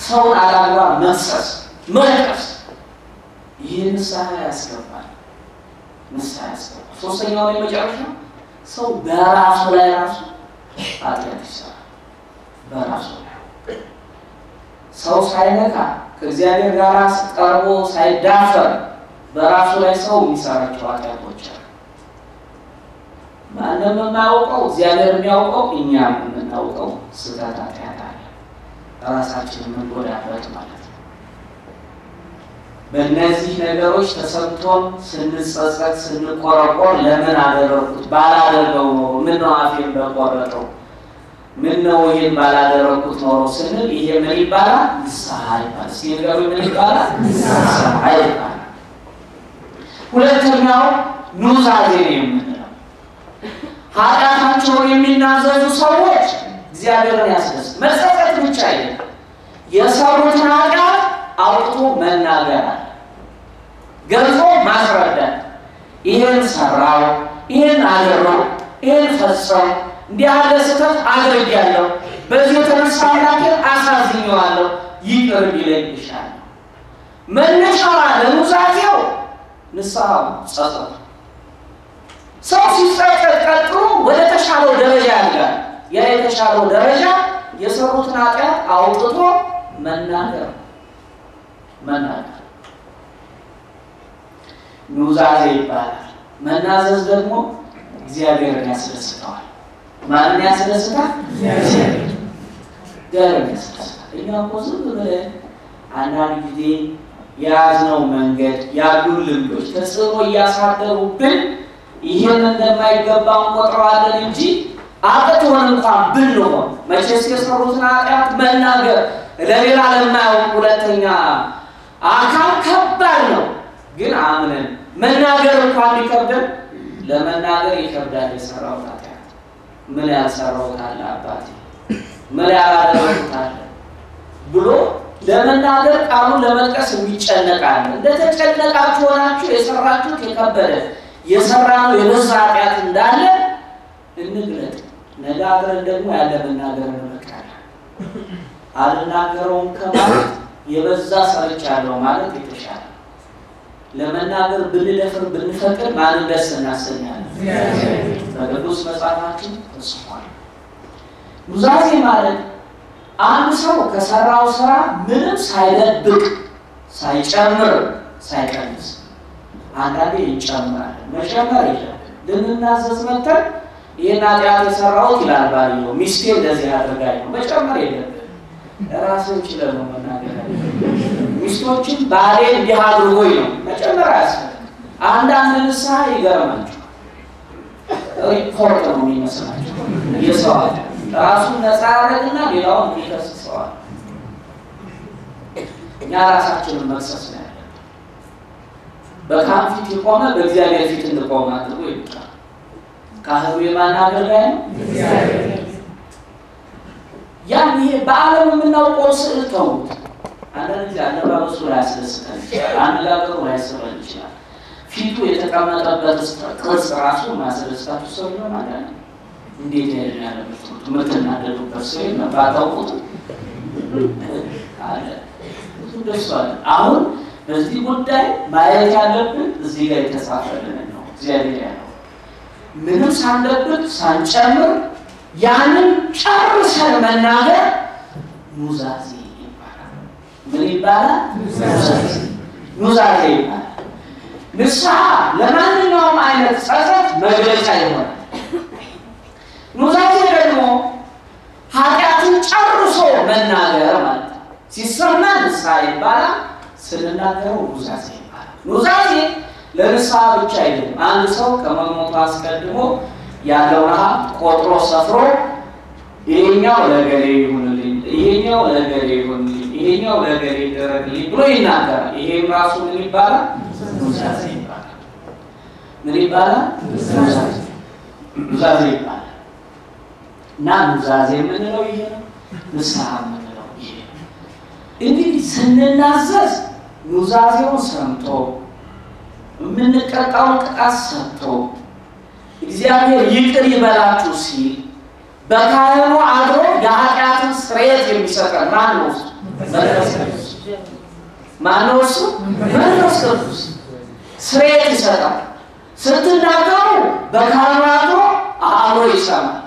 ሰውን አላግባብ መክሰስ መውቀስ ይህ ንስሐ ያስገባል። ንስሐ ያስገባል። ሶስተኛው የመጨረሻ ሰው በራሱ ላይ ራሱ ኃጢአት ይሰራል። በራሱ ላይ ሰው ሳይነካ ከእግዚአብሔር ጋር ቀርቦ ሳይዳፈር በራሱ ላይ ሰው የሚሰራቸው ኃጢአቶች አሉ። ማንም የማያውቀው እግዚአብሔር የሚያውቀው እኛም የምናውቀው ስህተት ኃጢአት አለ። ራሳችንን የምንጎዳበት ማለት ነው። በእነዚህ ነገሮች ተሰምቶን ስንጸጸት ስንቆረቆር ለምን አደረኩት ባላደርገው ኖሮ ምን ነው አፌን በቆረጠው ምን ነው ይሄን ባላደረኩት ኖሮ ስንል ይሄ ምን ይባላል? ንስሐ ይባላል። ሲገሩ ምን ይባላል? ንስሐ ይባላል። ሁለተኛው ኑዛዜ የምንለው ኃጢአታቸውን የሚናዘዙ ሰዎች እግዚአብሔርን ያስደስት መጸጸት ብቻ አይደለም፣ የሰሩትን ኃጢአት አውጥቶ መናገር አለ፣ ገልጾ ማስረዳት። ይሄን ሰራው፣ ይሄን አደረው፣ ይሄን ፈጸው፣ እንዲህ ያለ ስህተት አድርጌያለሁ፣ በዚህ የተነሳ አምላኬን አሳዝኜዋለሁ፣ ይቅር ቢለኝ ይሻላል። መነሻዋ ለኑዛዜው ንስሐው ጸጸት። ሰው ሲጸጸት ቀጥሎ ወደ ተሻለው ደረጃ ያድጋል። ያ የተሻለው ደረጃ የሰሩትን ኃጢአት አውጥቶ መናገር ኑዛዜ ይባላል። መናዘዝ ደግሞ እግዚአብሔርን ያስደስተዋል። ማንን ያስደስታል? እግዚአብሔርን ያስደስታል። እኛ እኮ ዝም ብለን አንዳንድ ጊዜ የያዝነው መንገድ ያሉ ልምዶች ተጽዕኖ እያሳደሩብን ይህን እንደማይገባ እንቆጥረዋለን እንጂ አቅቶን እንኳን ብንሆን መቼስ የሰሩትን ኃጢአት መናገር ለሌላ ለማያውቅ ሁለተኛ አካል ከባድ ነው። ግን አምነን መናገር እንኳን ቢከብደን ለመናገር ይከብዳል። የሰራው ኃጢአት ምን ያልሰራው ካለ አባቴ ምን ያላደረኩት አለ ብሎ ለመናገር ቃሉን ለመጥቀስ የሚጨነቃል። እንደተጨነቃችሁ ሆናችሁ የሰራችሁት የከበደ የሰራነው የበዛ ኃጢአት እንዳለ እንግለጥ። ነጋግረን ደግሞ ያለ መናገር እንመካለን። አልናገረውም ከማለት የበዛ ሰርቻለሁ ማለት የተሻለ። ለመናገር ብንደፍር ብንፈቅድ ማንን ደስ እናሰኛለን? በቅዱስ መጽሐፋችን ተጽፏል። ኑዛዜ ማለት አንድ ሰው ከሰራው ስራ ምንም ሳይደብቅ ሳይጨምር ሳይቀንስ፣ አንዳንዴ ይጨምራል። መጨመር የለም። ልንናዘዝ መተን ይሄን ኃጢአት የሰራሁት ይላል ባልየው ሚስቴ እንደዚህ አድርጋኝ ነው። መጨመር የለም። ራስን ችለን ነው መናገር። ሚስቶችን ባሌ እንዲህ አድርጎኝ ነው መጨመር አያስፈልግም። አንዳንድ ንስሐ ይገርማቸዋል። ሪፖርት ነው የሚመስላቸው የሰዋል ራሱን ነፃ ያደረግና ሌላውን ይከስሰዋል። እኛ ራሳችንን መክሰስ ነው ያለን። በካህን ፊት የቆመ በእግዚአብሔር ፊት እንቆም አድርጎ ይመጣል። ካህኑ የማን አገልጋይ ነው? ያን ይሄ በዓለም የምናውቀው ስዕል ተውት። አንዳንድ ጊዜ አለባበሱ ላይ ያስደስታል፣ አነጋገሩ ላይ ያስበል ይችላል። ፊቱ የተቀመጠበት ቅርጽ ራሱ ማስደስታችሁ ሰው ነው ማለት ነው። እንዴት ያለበት የምትናደዱበት ሰው ነው ባታውቁት አለ ደስ አለ። አሁን በዚህ ጉዳይ ማየት ያለብን እዚህ ላይ የተጻፈልን ነው። እግዚአብሔር ያለው ምንም ሳንደብቅ ሳንጨምር ያንን ጨርሰን መናገር ኑዛዜ ይባላል። ምን ይባላል? ኑዛዜ ይባላል። ንስሐ ለማንኛውም አይነት ጸጸት መግለጫ ይሆናል። ኑዛዜ ደግሞ ኃጢአትን ጨርሶ መናገር ማለት ነው። ሲሰማ ንስሐ ይባላል፣ ስንናገረው ኑዛዜ ይባላል። ኑዛዜ ለንስሐ ብቻ አይደለም። አንድ ሰው ከመሞቱ አስቀድሞ ያለውን ሀብት ቆጥሮ ሰፍሮ ይሄኛው ለገሌ ይሁንልኝ፣ ይሄኛው ለገሌ ይሁንልኝ፣ ይሄኛው ለገሌ ይደረግልኝ ብሎ ይናገራል። ይሄም ራሱ ምን ይባላል? ኑዛዜ ይባላል። ምን ይባላል? ኑዛዜ ይባላል። እና ኑዛዜ የምንለው ይሄ ነው። ንስሐ የምንለው ይሄ ነው። እንግዲህ ስንናዘዝ ኑዛዜውን ሰምቶ የምንቀጣውን ቅጣት ሰምቶ እግዚአብሔር ይቅር ይበላችሁ ሲል በካህኑ አድሮ የኃጢአትን ስርየት የሚሰጠን ማን ነው? ማን ነው እሱ? መንፈስ ቅዱስ ስርየት ይሰጣል። ስትናገሩ በካህኑ አድሮ አብሮ ይሰማል።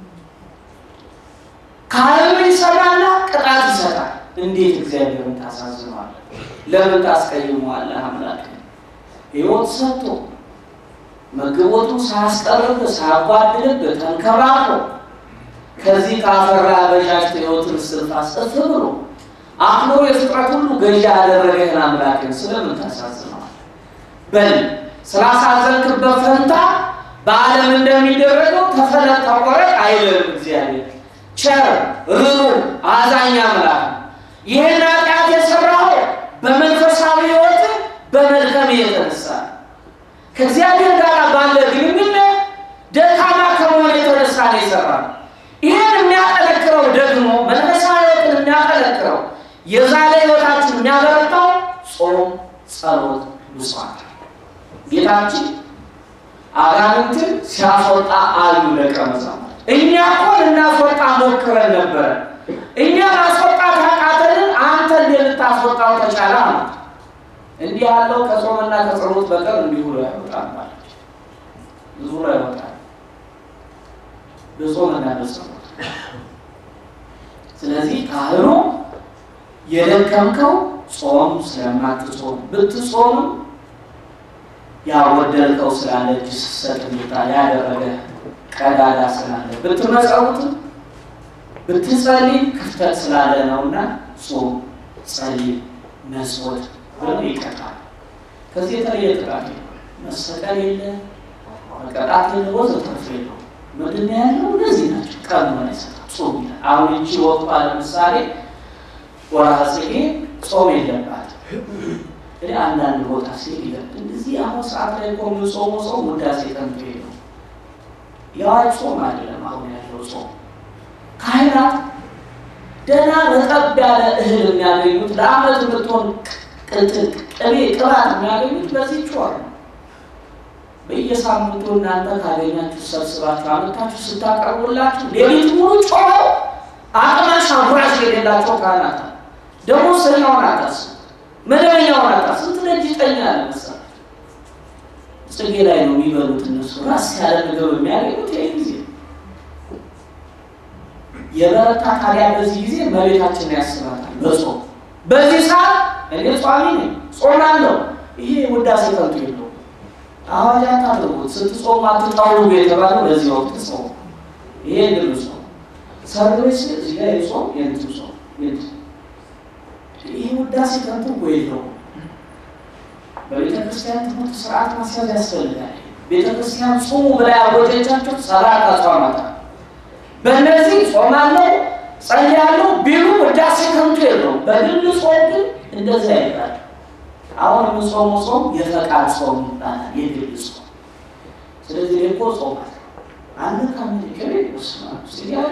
ካህኑ ይሰማና ቅጣት ይሰጣል። እንዴት እግዚአብሔርን ታሳዝነዋለህ? ለምን ታስቀይመዋለህ? አምላክ ሕይወት ሰጥቶ መግቦቱን ሳያስቀርብ ሳያጓድልብህ ተንከባክቦ ከዚህ ካፈራ በጃጅት ሕይወትን እስትንፋስ እፍ ብሎ አክብሮ የፍጥረት ሁሉ ገዢ ያደረገህን አምላክን ስለምን ታሳዝነዋለህ? በል ስላሳዘንክበት ፈንታ በዓለም እንደሚደረገው ተፈለጥ ተቆረጥ አይልም። እግዚአብሔር ቸር ርኅሩህ አዛኝ አምላክ ይህን ኃጢአት የሰራው በመንፈሳዊ ሕይወት በመድከም የተነሳ ከእግዚአብሔር ጋር ባለ ግንኙነት ደካማ ከመሆን የተነሳ ነው የሰራው። ይህን የሚያጠነክረው ደግሞ መንፈሳዊ ሕይወትን የሚያጠነክረው የዛሬ ሕይወታችን የሚያበረታው ጾም፣ ጸሎት፣ ምጽዋት። ጌታችን አጋንንትን ሲያስወጣ አሉ ደቀ መዛሙርት። እኛ እኮ ልናስወጣ ሞክረን ነበረ፣ እኛ ማስወጣት አቃተንን፣ አንተ እንዴት ልታስወጣው ተቻለ? አሉት። እንዲህ ያለው ከጾምና ከጸሎት በቀር እንዲሁ አይወጣም ማለት ብዙ ላይ ይወጣል በጾምና በጸሎት። ስለዚህ ካህኑ የደከምከው ጾም ስለማትጾም ብትጾም ያወደልከው ስላለ እጅ ስትሰጥ ያደረገ ቀዳዳ ስላለ ብትመጸውት ብትጸልይ ክፍተት ስላለ ነውና ጾም፣ ጸልይ፣ መስወት ብሎ ይቀጣል። ከዚህ የተለየ ጥቃት መሰቀል የለ መቀጣት የለ ወዘተርፈ የለ። ምንድን ያለው እነዚህ ናቸው። ቀኑን አይሰጣም። ጾም ይላል። አሁን እቺ ወቅቷ ለምሳሌ ወርሃ ጽጌ ጾም የለባትም። አንዳንድ ቦታ ሲል ይላል እንደዚህ አሁን ሰዓት ላይ ቆም ጾም ጾም ውዳሴ ከንቱ ነው። ያው ጾም አይደለም አሁን ያለው ጾም። ካህናት ደህና ረጠብ ያለ እህል የሚያገኙት ለዓመት ምትሆን ቅቤ ቅባት የሚያገኙት በዚህ ጮር ነው። በየሳምንቱ እናንተ ካገኛችሁ ሰብስባችሁ አመጣችሁ ስታቀርቡላችሁ ሌሊት ሙሉ ጮኸው አቅማሽ አብራሽ የሌላቸው ካህናት ደግሞ ስለኛውን አታስ መደበኛውን አታስ እንትነጅ ይጠኛል መሰለኝ። ጽጌ ላይ ነው የሚበሉት እነሱ ራስ ያለ ምግብ የሚያገኙት ይሄ ጊዜ የበረታ ታዲያ በዚህ ጊዜ መቤታችን ያስባታል። በጾም በዚህ ሰዓት እኔ ጿሚ ነኝ ጾማለሁ። ይሄ ውዳሴ ከንቱ የለውም። አዋጅ አታድርጉት። ስትጾም አትጣሉ የተባለው በዚህ ወቅት ጾም ይሄ ግን ጾም ሰርቪስ እዚህ ላይ ጾም የንቱ ጾም ይሄ ውዳሴ ከንቱ የለውም። በቤተክርስቲያን ትምህርት ስርዓት ማስያዝ ያስፈልጋል። ቤተክርስቲያን ጾሙ ብላ ያወጀቻቸው ሰባት አጽዋማት በእነዚህ ጾማለሁ ጸልያለሁ ቢሉ ውዳሴ ከንቱ የለውም። በግል ጾም ግን እንደዚህ አይባል። አሁን የምንጾመው ጾም የፈቃድ ጾም ይባላል፣ የግል ጾም። ስለዚህ እኮ ጾማል አንድ ካምን ከሬ ወስማ ሲያደርግ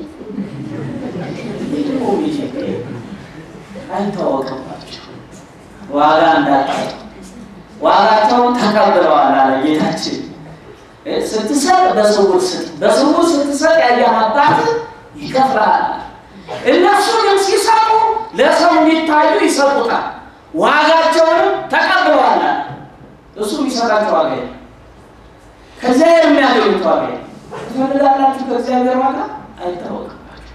ይሄው ይሄ አይታወቅባቸው ዋጋ እንዳጣው ዋጋቸውን ተቀብለዋል አለ ጌታችን። ስትሰጥ በስውር ስጥ፣ በስውር ስትሰጥ ያየህ አባት ይከፍላል። እነሱ ግን ሲሰጡ ለሰው እንዲታዩ ይሰጡታል፣ ዋጋቸውንም ተቀብለዋል። እሱ የሚሰጣቸው ዋጋ ከእግዚአብሔር የሚያገኙት ዋጋ ትፈልጋላችሁ። ከእግዚአብሔር ዋጋ አይታወቅባችሁ።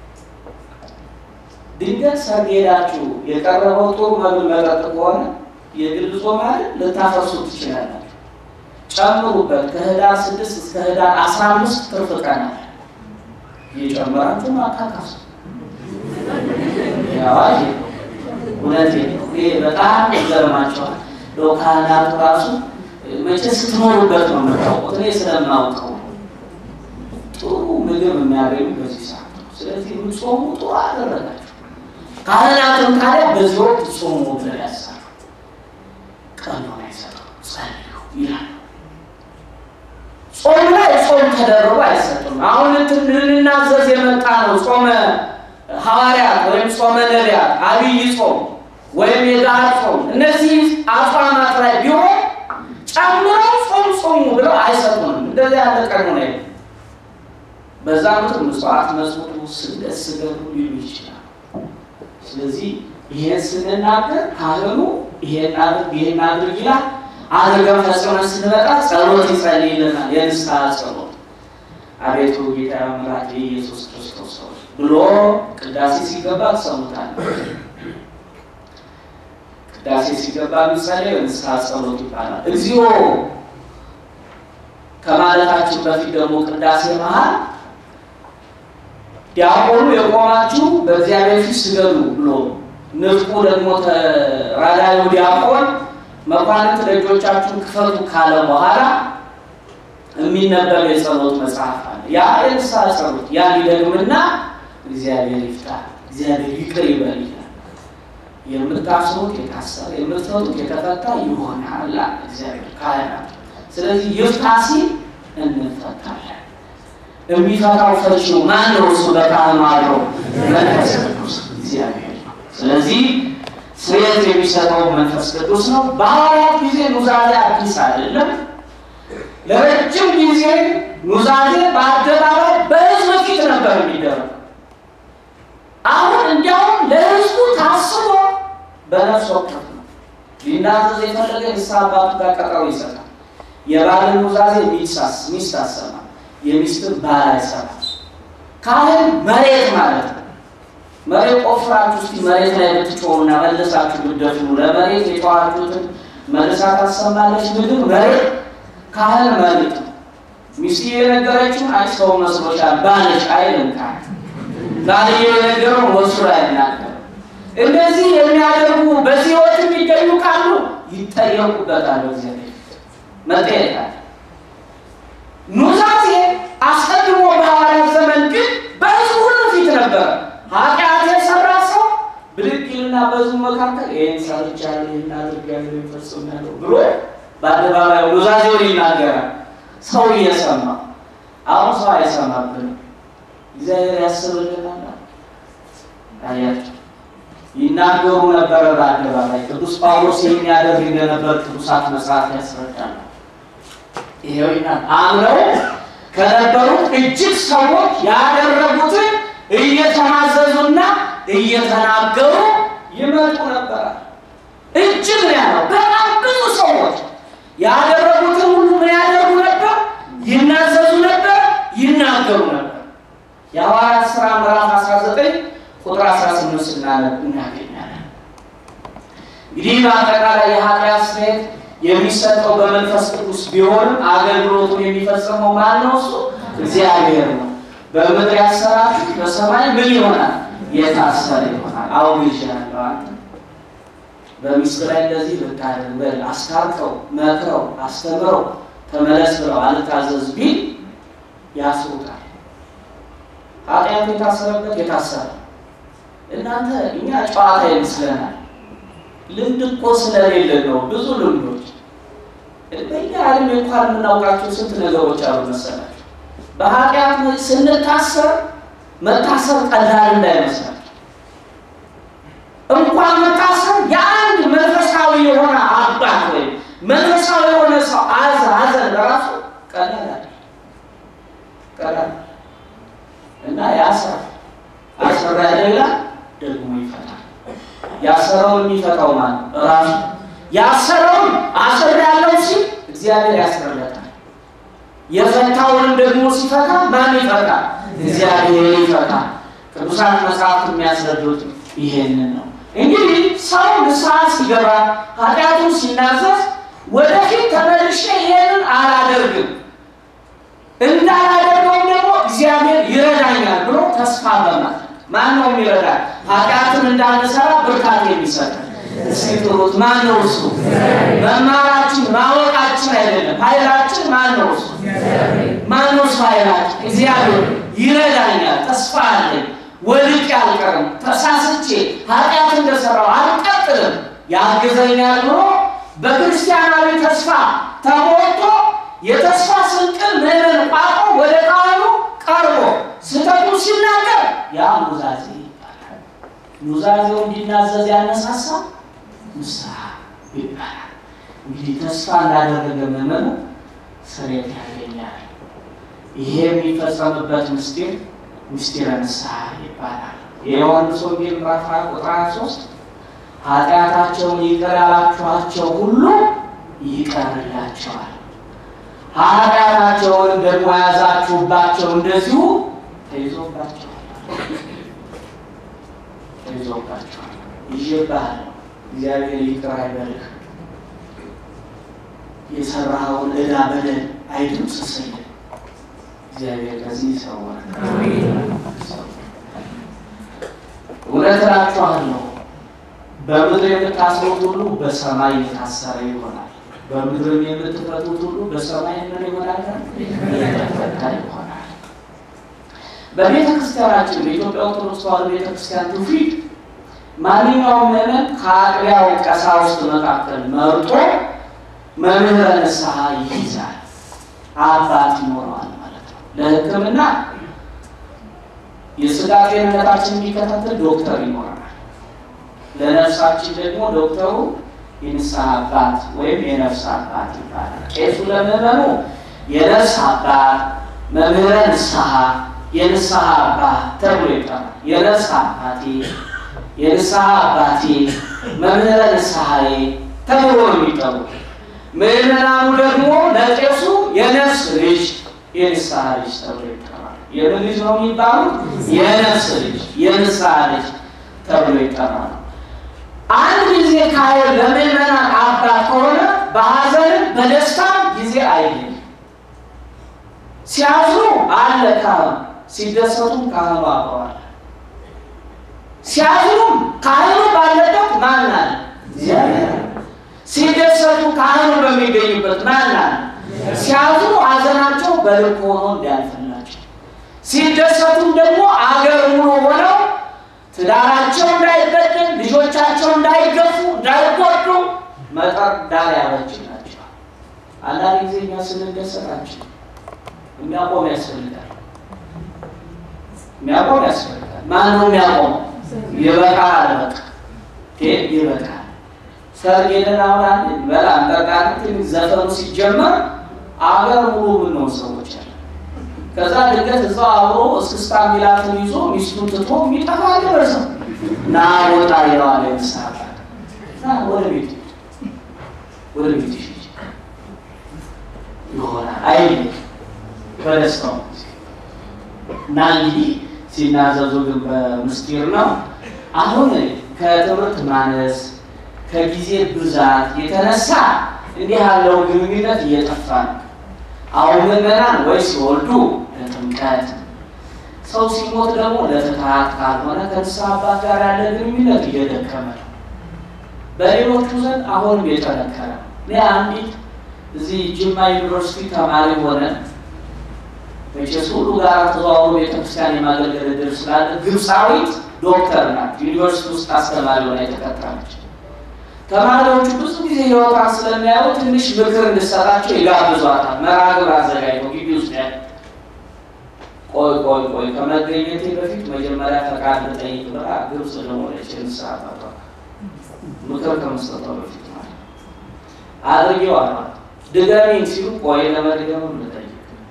ድንገት ሰርግ ሄዳችሁ የቀረበው ጥሩ መብል መጠጥ ከሆነ የግል ጾም አይደል ልታፈርሱት ትችላላችሁ። ጨምሩበት። ከህዳር 6 እስከ ህዳር 15 ትርፍ ቀን አለ። እየጨመራችሁ ማካካሱ ያዋይ ሁለት ይሄ በጣም ይገርማቸዋል። ሎካናቱ ራሱ መቼ ስትኖሩበት ነው የምታውቁት። እኔ ስለማውቀው ጥሩ ምግብ የሚያገኙ በዚህ ሰዓት ነው። ስለዚህ ጾሙ ጥሩ አደረጋችሁ። ካህናቱም ታዲያ በዚህ ወቅት ጾሙ ብለው ያሳሉ ቀኖና ይሰጣሉ፣ ጸልዩ ይላሉ። ጾም ላይ ጾም ተደርጎ አይሰጥም። አሁን ልናዘዝ የመጣ ነው ጾመ ሐዋርያት ወይም ጾመ ነቢያት፣ አብይ ጾም ወይም የዳር ጾም። እነዚህ አጽዋማት ላይ ቢሆን ጨምረው ጾም ጾሙ ብለው አይሰጡንም። እንደዚህ ያለ ቀኖና ነው። በዛ ምድር ምጽዋት መስጠቱ ስግደት ስገዱ ሊሉ ይችላል። ስለዚህ ይሄን ስንናገር ካህኑ ይሄን አድርግ ይላል። አድርገን ፈጽመን ስንመጣ ጸሎት ይጸልይልናል። የንስሐ ጸሎት አቤቱ ጌታ አምላክ ኢየሱስ ክርስቶስ ብሎ ቅዳሴ ሲገባ ተሰሙታል። ቅዳሴ ሲገባ የሚጸለየው የንስሐ ጸሎት ይባላል። እግዚኦ ከማለታችን በፊት ደግሞ ቅዳሴ መሃል ዲያቆኑ የቆማችሁ በእግዚአብሔር ፊት ስገዱ ብሎ ንፍቁ ደግሞ ተራዳዩ ዲያቆን መኳንንት ደጆቻችሁን ክፈቱ ካለ በኋላ የሚነበብ የጸሎት መጽሐፍ አለ። ያ የንስሐ ጸሎት ያ ሊደግምና እግዚአብሔር ይፍታ፣ እግዚአብሔር ይቅር ይበል ይላል። የምታስሩት የታሰረ የምትፈቱት የተፈታ ይሆናል እግዚአብሔር ካህናት። ስለዚህ ይፍታ ሲል እንፈታለን። የሚፈታው ፈቺው ማን ነው? እሱ በካህኑ አለው መንፈስ ቅዱስ እግዚአብሔር ነው። ስለዚህ ስርየት የሚሰጠው መንፈስ ቅዱስ ነው። በሐዋርያት ጊዜ ኑዛዜ አዲስ አይደለም። ለረጅም ጊዜ ኑዛዜ በአደባባይ በሕዝብ ፊት ነበር የሚደረገው። አሁን እንዲያውም ለሕዝቡ ታስቦ በነፍስ ወከፍ ነው። ሊናዘዝ የፈለገ ንስሐ አባቱ ጋር ቀጠሮ ይሰጣል። የባልን ኑዛዜ ሚስት አሰማ፣ የሚስትን ባል አይሰማ። ካህን መሬት ማለት ነው። መሬት ቆፍራችሁ እስቲ መሬት ላይ ብትጮውና መልሳችሁ ብትደፍኑ ለመሬት የጮኻችሁትን መልሳ ታሰማለች ምድር። መሬት ካህን መሬት ነው። ሚስት የነገረችው አይ ሰው መስሎሻል ባልሽ አይልም ካህን። ባልየ የነገረው ወሱ ላይ እናገር። እንደዚህ የሚያደርጉ በዚህ ሕይወት የሚገኙ ካሉ ይጠየቁበታል። እግዚአብሔር መጠየቃል። ኑዛዜ አስቀድሞ በሐዋርያት ዘመን ግን በሕዝቡ ሁሉ ፊት ነበር። ኃጢአት የሰራ ሰው ብድግ ይልና በሕዝቡ መካከል ይሄን ሰርቻለሁ፣ ይሄን አድርጌያለሁ፣ ፈጽሜያለሁ ብሎ በአደባባይ ኑዛዜውን ይናገራል። ሰው እየሰማ። አሁን ሰው አይሰማብንም። እግዚአብሔር ያስብልናል። አያችሁ ይናገሩ ነበር በአደባባይ። ቅዱስ ጳውሎስ የሚያደርግ እንደነበር ቅዱሳት መጽሐፍ ያስረዳል። ይሄው አምነው ከነበሩት እጅግ ሰዎች ያደረጉትን እየተናዘዙና እየተናገሩ ይመጡ ነበር። እጅግ ያለው በጣም ብዙ ሰዎች ያደረጉትን ሁሉ ምን ያደርጉ ነበር? ይናዘዙ ነበር፣ ይናገሩ ነበር። የሐዋርያት ሥራ ምዕራፍ 19 ቁጥር 18 ስናነብ እናገኛለን። እንግዲህ በአጠቃላይ የኃጢአት ስርየት የሚሰጠው በመንፈስ ቅዱስ ቢሆንም አገልግሎቱን የሚፈጽመው ማን ነው? እሱ እግዚአብሔር ነው። በምድር ያሰራችሁ በሰማይ ምን ይሆናል? የታሰረ ይሆናል። አሁን ይችላል አንተ በሚስት ላይ እንደዚህ ብታደርግ በል አስታርቀው፣ መክረው፣ አስተምረው ተመለስ ብለው አልታዘዝ ቢል ያስሩታል። ኃጢአቱ የታሰረበት የታሰረ እናንተ እኛ ጨዋታ ይመስለናል። ልምድ እኮ ስለሌለን ነው። ብዙ ልምዶች በእኛ ዓለም እንኳን የምናውቃቸው ስንት ነገሮች አሉ መሰላችሁ። በኃጢአት ስንታሰር መታሰር ቀላል እንዳይመስላችሁ። እንኳን መታሰር የአንድ መንፈሳዊ የሆነ አባት ወይ መንፈሳዊ የሆነ ሰው ሐዘን በራሱ ቀላል እና አሰራ ያደላ ደግሞ ይፈታል። ያሰረውን የሚፈታው ማለት ራሱ ያሰረውን አሰራ ያለው ሲል እግዚአብሔር ያስረዳታል። የፈታውን ደግሞ ሲፈታ ማን ይፈታል? እግዚአብሔር ይፈታል። ቅዱሳት መጽሐፍት የሚያስረዱት ይሄንን ነው። እንግዲህ ሰው ንስሐ ሲገባ ኃጢአቱን ሲናዘዝ ወደፊት ተመልሼ ይሄንን አላደርግም እንዳላደርገውም ደግሞ እግዚአብሔር ይረዳኛል ብሎ ተስፋ በማድረግ ማን ነው የሚረዳል? ኃጢአትን እንዳንሰራ ብርታት የሚሰጠን እስኪ ጥሩት ማን ነው? እሱ መማራችን ማወቃችን አይደለም። ኃይላችን ማን ነው? እሱ ማን ነው? ኃይላችን እግዚአብሔር ይረዳኛል፣ ተስፋ አለኝ፣ ወድቄ አልቀርም፣ ተሳስቼ ኃጢአት እንደሰራው አልቀጥልም፣ ያግዘኛል ብሎ በክርስቲያናዊ ተስፋ ተሞልቶ የተስፋ ስንቅል ምንን ቋቆ ወደ ቃሉ ቀርቦ ስተቱ ሲናገር ያ ኑዛዜ ይባላል። ኑዛዜው እንዲናዘዝ ያነሳሳ ንስሐ ይባላል። እንግዲህ ተስፋ እንዳደረገ መመኑ ስርየት ያገኛል። ይሄ የሚፈጸምበት ምስጢረ ንስሐ ይባላል። የዮሐንስ ወንጌል ምዕራፍ 20 ቁጥር 23 ኃጢአታቸውን ይቅር ያላችኋቸው ሁሉ ይቀርላቸዋል፣ ኃጢአታቸውን ደግሞ ያዛችሁባቸው እንደዚሁ ተይዞባቸዋል። ይዤብሃለሁ፣ እግዚአብሔር ይቅር አይበልህ፣ የሰራኸውን ዕዳ በደል አይደምስስልህ። እግዚአብሔር ከዚህ ይሰውራል። እውነት እላችኋለሁ በምድር የምታስሩት ሁሉ በሰማይ የታሰረ ይሆናል፣ በምድርም የምትፈቱት ሁሉ በሰማይ ምን ይሆናል? የተፈታ ይሆናል። በቤተ ክርስቲያናችን በኢትዮጵያ ኦርቶዶክስ ተዋሕዶ ቤተ ክርስቲያን ትውፊት ማንኛውም ምዕመን ከአጥቢያው ቀሳውስት መካከል መርጦ መምህረ ንስሐ ይይዛል፣ አባት ይኖረዋል ማለት ነው። ለሕክምና የሥጋ ጤንነታችን የሚከታተል ዶክተር ይኖረናል። ለነፍሳችን ደግሞ ዶክተሩ የንስሐ አባት ወይም የነፍስ አባት ይባላል። ቄሱ ለምዕመኑ የነፍስ አባት፣ መምህረ ንስሐ፣ የንስሐ አባት ተብሎ ይጠራል። የነፍስ አባቴ፣ የንስሐ አባቴ፣ መምህረ ንስሐዬ ተብሎ ነው የሚጠሩት። ምዕመናኑ ደግሞ ለቄሱ የነፍስ ልጅ፣ የንስሐ ልጅ ተብሎ ይጠራል። የምን ልጅ ነው የሚባሉት? የነፍስ ልጅ፣ የንስሐ ልጅ ተብሎ ይጠራል። አንድ ጊዜ ካህን ለምዕመናን አባት ከሆነ በሐዘንም በደስታም ጊዜ አይለይም። ሲያዝኑ አለ ካህኑ፣ ሲደሰቱም ካህኑ አብረዋል። ሲያዝኑም ካህኑ ባለበት ማን አለ? እግዚአብሔር። ሲደሰቱ ካህኑ በሚገኙበት ማን አለ? ሲያዝኑ ሐዘናቸው በልብ ሆኖ እንዲያልፍላቸው፣ ሲደሰቱም ደግሞ አገር ሙሉ ሆነው ትዳራቸው እንዳይበደል፣ ልጆቻቸው እንዳይገፉ፣ እንዳይጎዱ መጠር ዳር ያበጅላቸዋል። አንዳንድ ጊዜ እኛ ስንደሰታቸው የሚያቆም ያስፈልጋል። ማን ነው የሚያቆመው? ይበቃል፣ በቃ ይበቃል። ሰርግ ሄደን አሁን አንድ በላ አንጠቃቅን ዘፈኑ ሲጀመር አገር ሙሉ ምነው ሰዎች አለ። ከዛ ድንገት እዛው አብሮ እስክስታ ሚላትን ይዞ ሚስቱን ትቶ የሚጠፋ ደረሰው እና ወጣ ይለዋል። ይሳፋ እና ወደ ቤት ይሆናል አይደል? በደስታው እና እንግዲህ ሲናዘዙ ግን በምስጢር ነው። አሁን ከትምህርት ማነስ ከጊዜ ብዛት የተነሳ እንዲህ ያለው ግንኙነት እየጠፋ ነው። አሁን ምዕመናን ወይ ሲወልዱ ለጥምቀት፣ ሰው ሲሞት ደግሞ ለፍትሐት ካልሆነ ከንስሐ አባት ጋር ያለ ግንኙነት እየደከመ ነው። በሌሎቹ ዘንድ አሁንም የጠነከረ ነው። አንዲት እዚህ ጅማ ዩኒቨርሲቲ ተማሪ ሆነ መቼስ ሁሉ ጋር ተዘዋውሮ ቤተክርስቲያን የማገልገል ዕድል ስላለ ግብፃዊት ዶክተር ናት። ዩኒቨርሲቲ ውስጥ አስተማሪ ሆና የተቀጠረች። ተማሪዎቹ ብዙ ጊዜ ሕይወቷን ስለሚያዩ ትንሽ ምክር እንድትሰጣቸው ይጋብዟታል። መርሃ ግብር አዘጋጅተው ግቢ ውስጥ ያለ ቆይ ከመገኘቴ በፊት መጀመሪያ ፈቃድ ልጠይቅ ብላ ግብፅ ደወለች። ንስሐ አባቷ ምክር ከመስጠቷ በፊት ማለት አድርጌው አሏት። ድገሚኝ ሲሉ ቆይ ለመድገሙ ልጠይቅ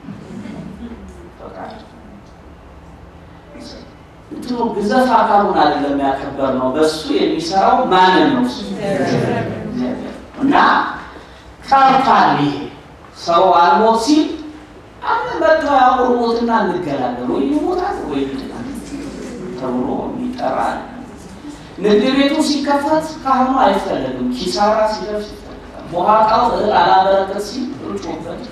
ፈቃድ እንትኑ ግዘፍ አካሉን አይደለም ያከበር ነው። በሱ የሚሰራው ማንን ነው? እና ካርታሊ ሰው አልሞት ሲል አንተ መጥተው ያቆርቡትና እንገላለን ወይ ይሞታል ወይ ተብሎ ይጠራል። ንግድ ቤቱ ሲከፈት ካህኑ አይፈለግም። ኪሳራ ሲደርስ ይፈለጋል። በኋቃው አላበረከት ሲል ሩጮበት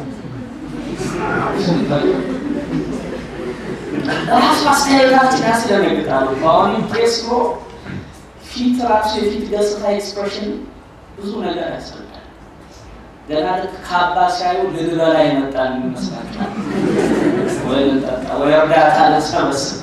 ራሱ አስተያየታችን ያስደነግጣሉ። በአሁኑ ፕሬስ ነው ፊት ራሱ የፊት ገጽታ ኤክስፕሬሽን ብዙ ነገር ያስፈልጋል። ገና ልክ ካባ ሲያዩ ልንበላ ይመጣል ይመስላል ወይ እርዳታ ለሰበስብ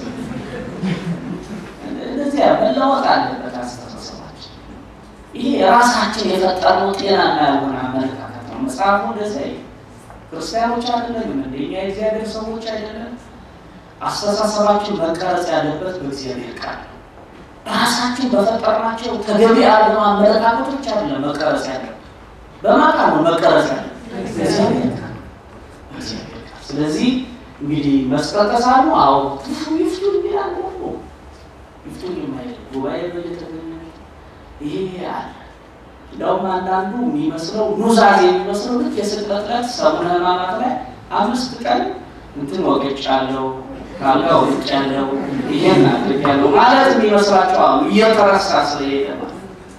እንደዚህ መለወጥ አለበት አስተሳሰባችን። ይሄ የራሳችን የፈጠርነው ጤናማ ያልሆነ አመለካከት ነው። መጽሐፉ እንደዚህ ክርስቲያኖች አይደለም እንደኛ የእግዚአብሔር ሰዎች አይደለም። አስተሳሰባችን መቀረጽ ያለበት በእግዚአብሔር ቃል ነው። ራሳችን በፈጠርናቸው ተገቢ ያልሆኑ አመለካከቶች አይደለም መቀረጽ ያለበት። በማን ቃል ነው መቀረጽ ያለበት? በእግዚአብሔር ቃል። ስለዚህ እንግዲህ መስቀል ተሳሉ አው ይፍቱ ይላል ነው ይፍቱ የማይል ጉባኤ በየተገኘ ይሄ አለ። እንደውም አንዳንዱ የሚመስለው ኑዛዜ የሚመስለው ልክ የስቅለት ዕለት ሰሙነ ሕማማት ላይ 5 ቀን እንትን ወቅጫለሁ ካለው ወቅጫለሁ ይሄን አድርጋለሁ ማለት የሚመስላቸው አሉ። እየተረሳ ስለሄደ ማለት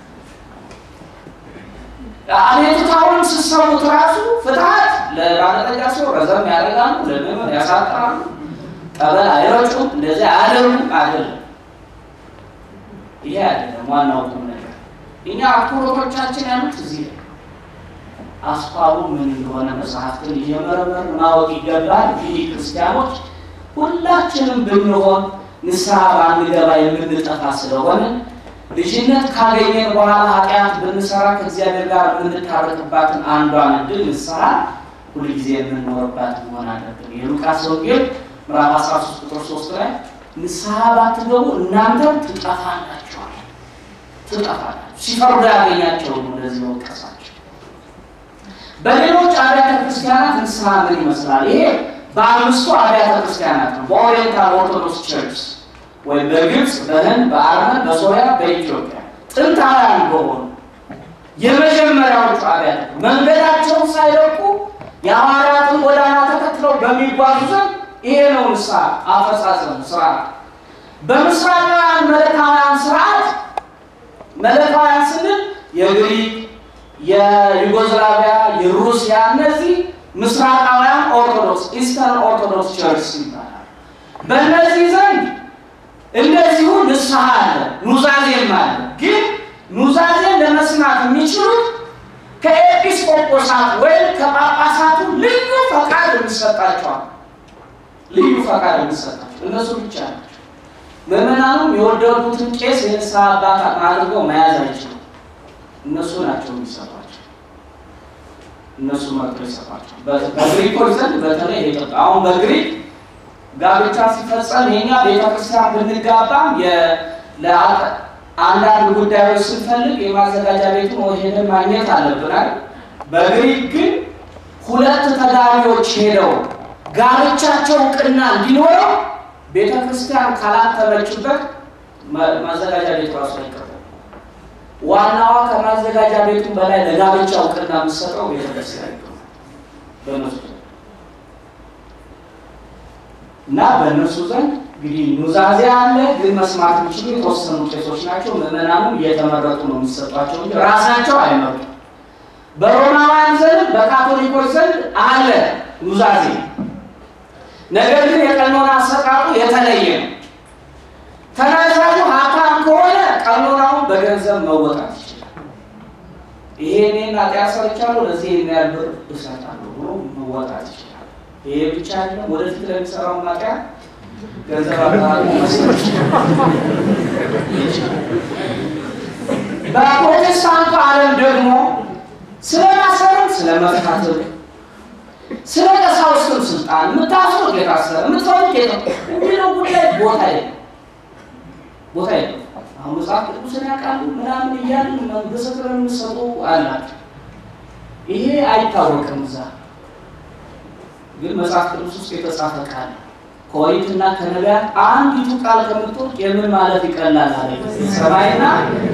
አቤቱታውን ሲሰሙት ራሱ ፍትሐት ለባለጠጋ ሰው ረዘም ያደርጋሉ፣ ለምን ያሳጣሉ፣ ጠበል አይረጩም፣ እንደዚህ አያደርጉም አይደለም። ይሄ አይደለም ዋናው ቁም ነገር። እኛ አኩሮቶቻችን ያሉት እዚህ ነው። አስፋው ምን እንደሆነ መጽሐፍትን እየመረመርን ማወቅ ይገባል። ይህ ክርስቲያኖች ሁላችንም ብንሆን ንስሐ ባንገባ የምንጠፋ ስለሆነ ልጅነት ካገኘን በኋላ ኃጢአት ብንሰራ ከእግዚአብሔር ጋር የምንታረቅባትን አንዷን ዕድል ንስሐ ሁልጊዜ የምንኖርባት መሆን አለብን። የሉቃስ ወንጌል ምዕራፍ 13 ቁጥር 3 ላይ ንስሐ ባትገቡ እናንተም ትጠፋላችሁ። ሲፈርዱ ያገኛቸው እንደዚህ ወቀሳቸው። በሌሎች አብያተ ክርስቲያናት ንስሐ ምን ይመስላል? ይሄ በአምስቱ አብያተ ክርስቲያናት ነው። በኦሪየንታል ኦርቶዶክስ ቸርች ወይ በግብጽ፣ በህንድ፣ በአርመን፣ በሶሪያ፣ በኢትዮጵያ ጥንታውያን በሆኑ የመጀመሪያዎቹ አብያተ መንገዳቸውን ሳይለቁ የሐዋርያትን ጎዳና ተከትለው በሚጓዙ ዘንድ ይሄ ነው ንስሐ አፈጻጸም ስርዓት። በምስራቃውያን መለካውያን ስርዓት መለካውያን ስንል የግሪክ፣ የዩጎዝላቪያ፣ የሩሲያ እነዚህ ምስራቃውያን ኦርቶዶክስ ኢስተርን ኦርቶዶክስ ቸርች ይባላል። በእነዚህ ዘንድ እንደዚሁ ንስሐ አለ፣ ኑዛዜም አለ። ግን ኑዛዜን ለመስማት የሚችሉት ከኤጲስቆጶሳት ወይም ከጳጳሳቱ ልዩ ፈቃድ የሚሰጣቸዋል። ልዩ ፈቃድ የሚሰጣቸው እነሱ ብቻ ናቸው። ምዕመናኑም የወደዱትን ቄስ የንስሐ አባት አድርገው መያዝ አይችሉም። እነሱ ናቸው የሚሰጧቸው። እነሱ መርጠው ይሰጧቸው። በግሪኮች ዘንድ በተለይ ኢትዮጵያ አሁን በግሪክ ጋብቻ ሲፈጸም የኛ ቤተክርስቲያን ብንጋባም ለአንዳንድ ጉዳዮች ስንፈልግ የማዘጋጃ ቤቱን ሄደን ማግኘት አለብናል። በግሪክ ግን ሁለት ተጋቢዎች ሄደው ጋብቻቸው እውቅና እንዲኖረው ቤተክርስቲያን ካላተመችበት ማዘጋጃ ቤቱ ራሱ አይቀበልም። ዋናዋ ከማዘጋጃ ቤቱ በላይ ለጋብቻ እውቅና የምትሰጠው ቤተክርስቲያን ነው በነሱ እና በእነሱ ዘንድ እንግዲህ ኑዛዜ አለ። ግን መስማት የሚችሉ የተወሰኑ ቄሶች ናቸው። ምዕመናኑም እየተመረጡ ነው የሚሰጧቸው እንጂ ራሳቸው አይመጡም። በሮማውያን ዘንድ በካቶሊኮች ዘንድ አለ ኑዛዜ። ነገር ግን የቀኖና አሰጣጡ የተለየ ነው። ተናዛዡ ሀብታም ከሆነ ቀኖናውን በገንዘብ መወጣት ይችላል። ይሄ እኔን ኃጢአት ሰርቻለሁ ለዚህ የሚያህል ብር እሰጣለሁ ብሎ መወጣት ይችላል። ይሄ ብቻ አይደለም፣ ወደፊት ለሚሰራው ኃጢአት ገንዘብ አባል መስጠት ይችላል። በፕሮቴስታንቱ ዓለም ደግሞ ስለማሰረም ስለመፍታትም ስለ ቀሳውስትም ስልጣን የምታስሩት የታሰረ የምትፈሩት የሚለው ጉዳይ ቦታ የለም። አሁን መጽሐፍ ቅዱስን ያውቃሉ ምናምን እያሉ ምስክር የሚሰጡ አላቸው። ይሄ አይታወቅም። እዛ ግን መጽሐፍ ቅዱስ ውስጥ የተጻፈ ቃል ከኦሪትና ከነቢያት አንዲቱ ቃል ከምትወርቅ የምን ማለት ይቀላል አለ ሰማይና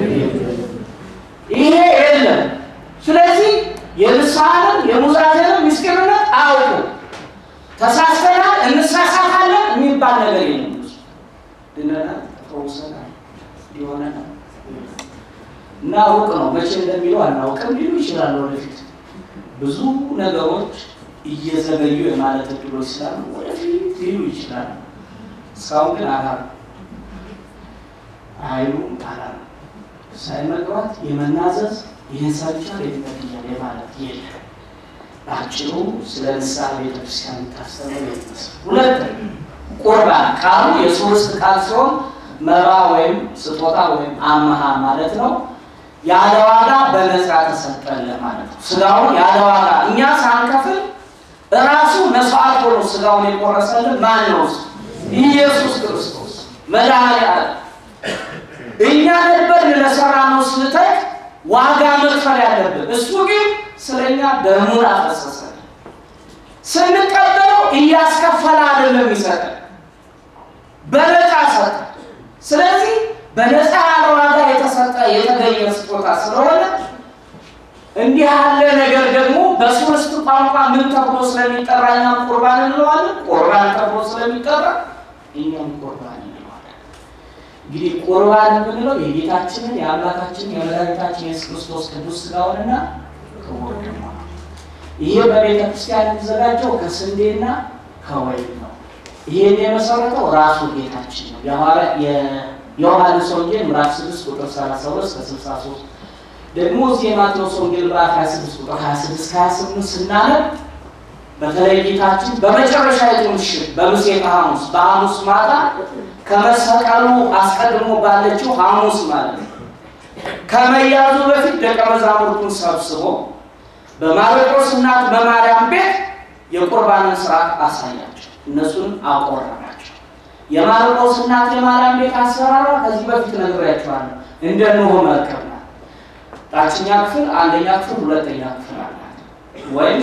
ይሄ የለም። ስለዚህ የንስሐንም የኑዛዜንም ምስጢርነት አውቁ። ተሳስተናል እንሳሳታለን የሚባል ነገር የለም። ድነናል፣ ተፈውሰናል፣ ይሆነናል እና ሩቅ ነው መቼ እንደሚለው አናውቅም ሊሉ ይችላል። ወደፊት ብዙ ነገሮች እየዘገዩ የማለት እድሎች ስላሉ ወደፊት ሊሉ ይችላል። እስካሁን ግን አይሉም አላሉ። ሳይመግባት የመናዘዝ ይህን ሰርቻል የተጠቅያል የማለት የለም። ባጭሩ ስለ ንስሐ ቤተክርስቲያን ታስተምር ይመስል። ሁለት ቁርባን ቃሉ የሶስት ቃል ሲሆን መባ ወይም ስጦታ ወይም አማሃ ማለት ነው። ያለ ዋጋ በነፃ ተሰጠን ማለት ነው። ስጋውን ያለ ዋጋ እኛ ሳንከፍል ራሱ መስዋዕት ሆኖ ስጋውን የቆረሰልን ማን ነው? ኢየሱስ ክርስቶስ መድኃኒዓለም። እኛ ነበር ለሰራነው ስህተት ዋጋ መክፈል ያለብን። እሱ ግን ስለኛ ደሙን አፈሰሰ። ስንቀበለው እያስከፈለ አይደለም ይሰጣል፣ በነፃ ሰጠ። ስለዚህ በነፃ ያለ ዋጋ የተገኘ ስጦታ ስለሆነ እንዲህ ያለ ነገር ደግሞ በሶስት ቋንቋ ምን ተብሎ ስለሚጠራ እኛም ቁርባን እንለዋለን። ቁርባን ተብሎ ስለሚጠራ እኛም ቁርባን እንለዋለን። እንግዲህ ቁርባን የምንለው የጌታችንን የአምላካችንን የመድኃኒታችን የኢየሱስ ክርስቶስ ቅዱስ ሥጋውንና ክቡር ደሙን ነው። ይሄ በቤተ ክርስቲያን የሚዘጋጀው ከስንዴና ከወይን ነው። ይሄን የመሰረተው ራሱ ጌታችን ነው። የዮሐንስ ወንጌል ምዕራፍ 6 ቁጥር 32 እስከ 63 ደግሞ የማቴዎስ ወንጌል ምዕራፍ 26 ቁጥር 26 28 ስናነብ በተለይ ጌታችን በመጨረሻው ምሽት በምሴተ ሐሙስ በሐሙስ ማታ ከመሰቀሉ አስቀድሞ ባለችው ሐሙስ ማለት ነው ከመያዙ በፊት ደቀ መዛሙርቱን ሰብስቦ በማርቆስ እናት በማርያም ቤት የቁርባንን ሥርዓት አሳያቸው። እነሱን አቆረባቸው። የማርቆስ እናት የማርያም ቤት አሰራሯ ከዚህ በፊት ነግሬያችኋለሁ። እንደ ኖህ መርከብ ናት። ታችኛ ክፍል፣ አንደኛ ክፍል፣ ሁለተኛ ክፍል አላት። ወይም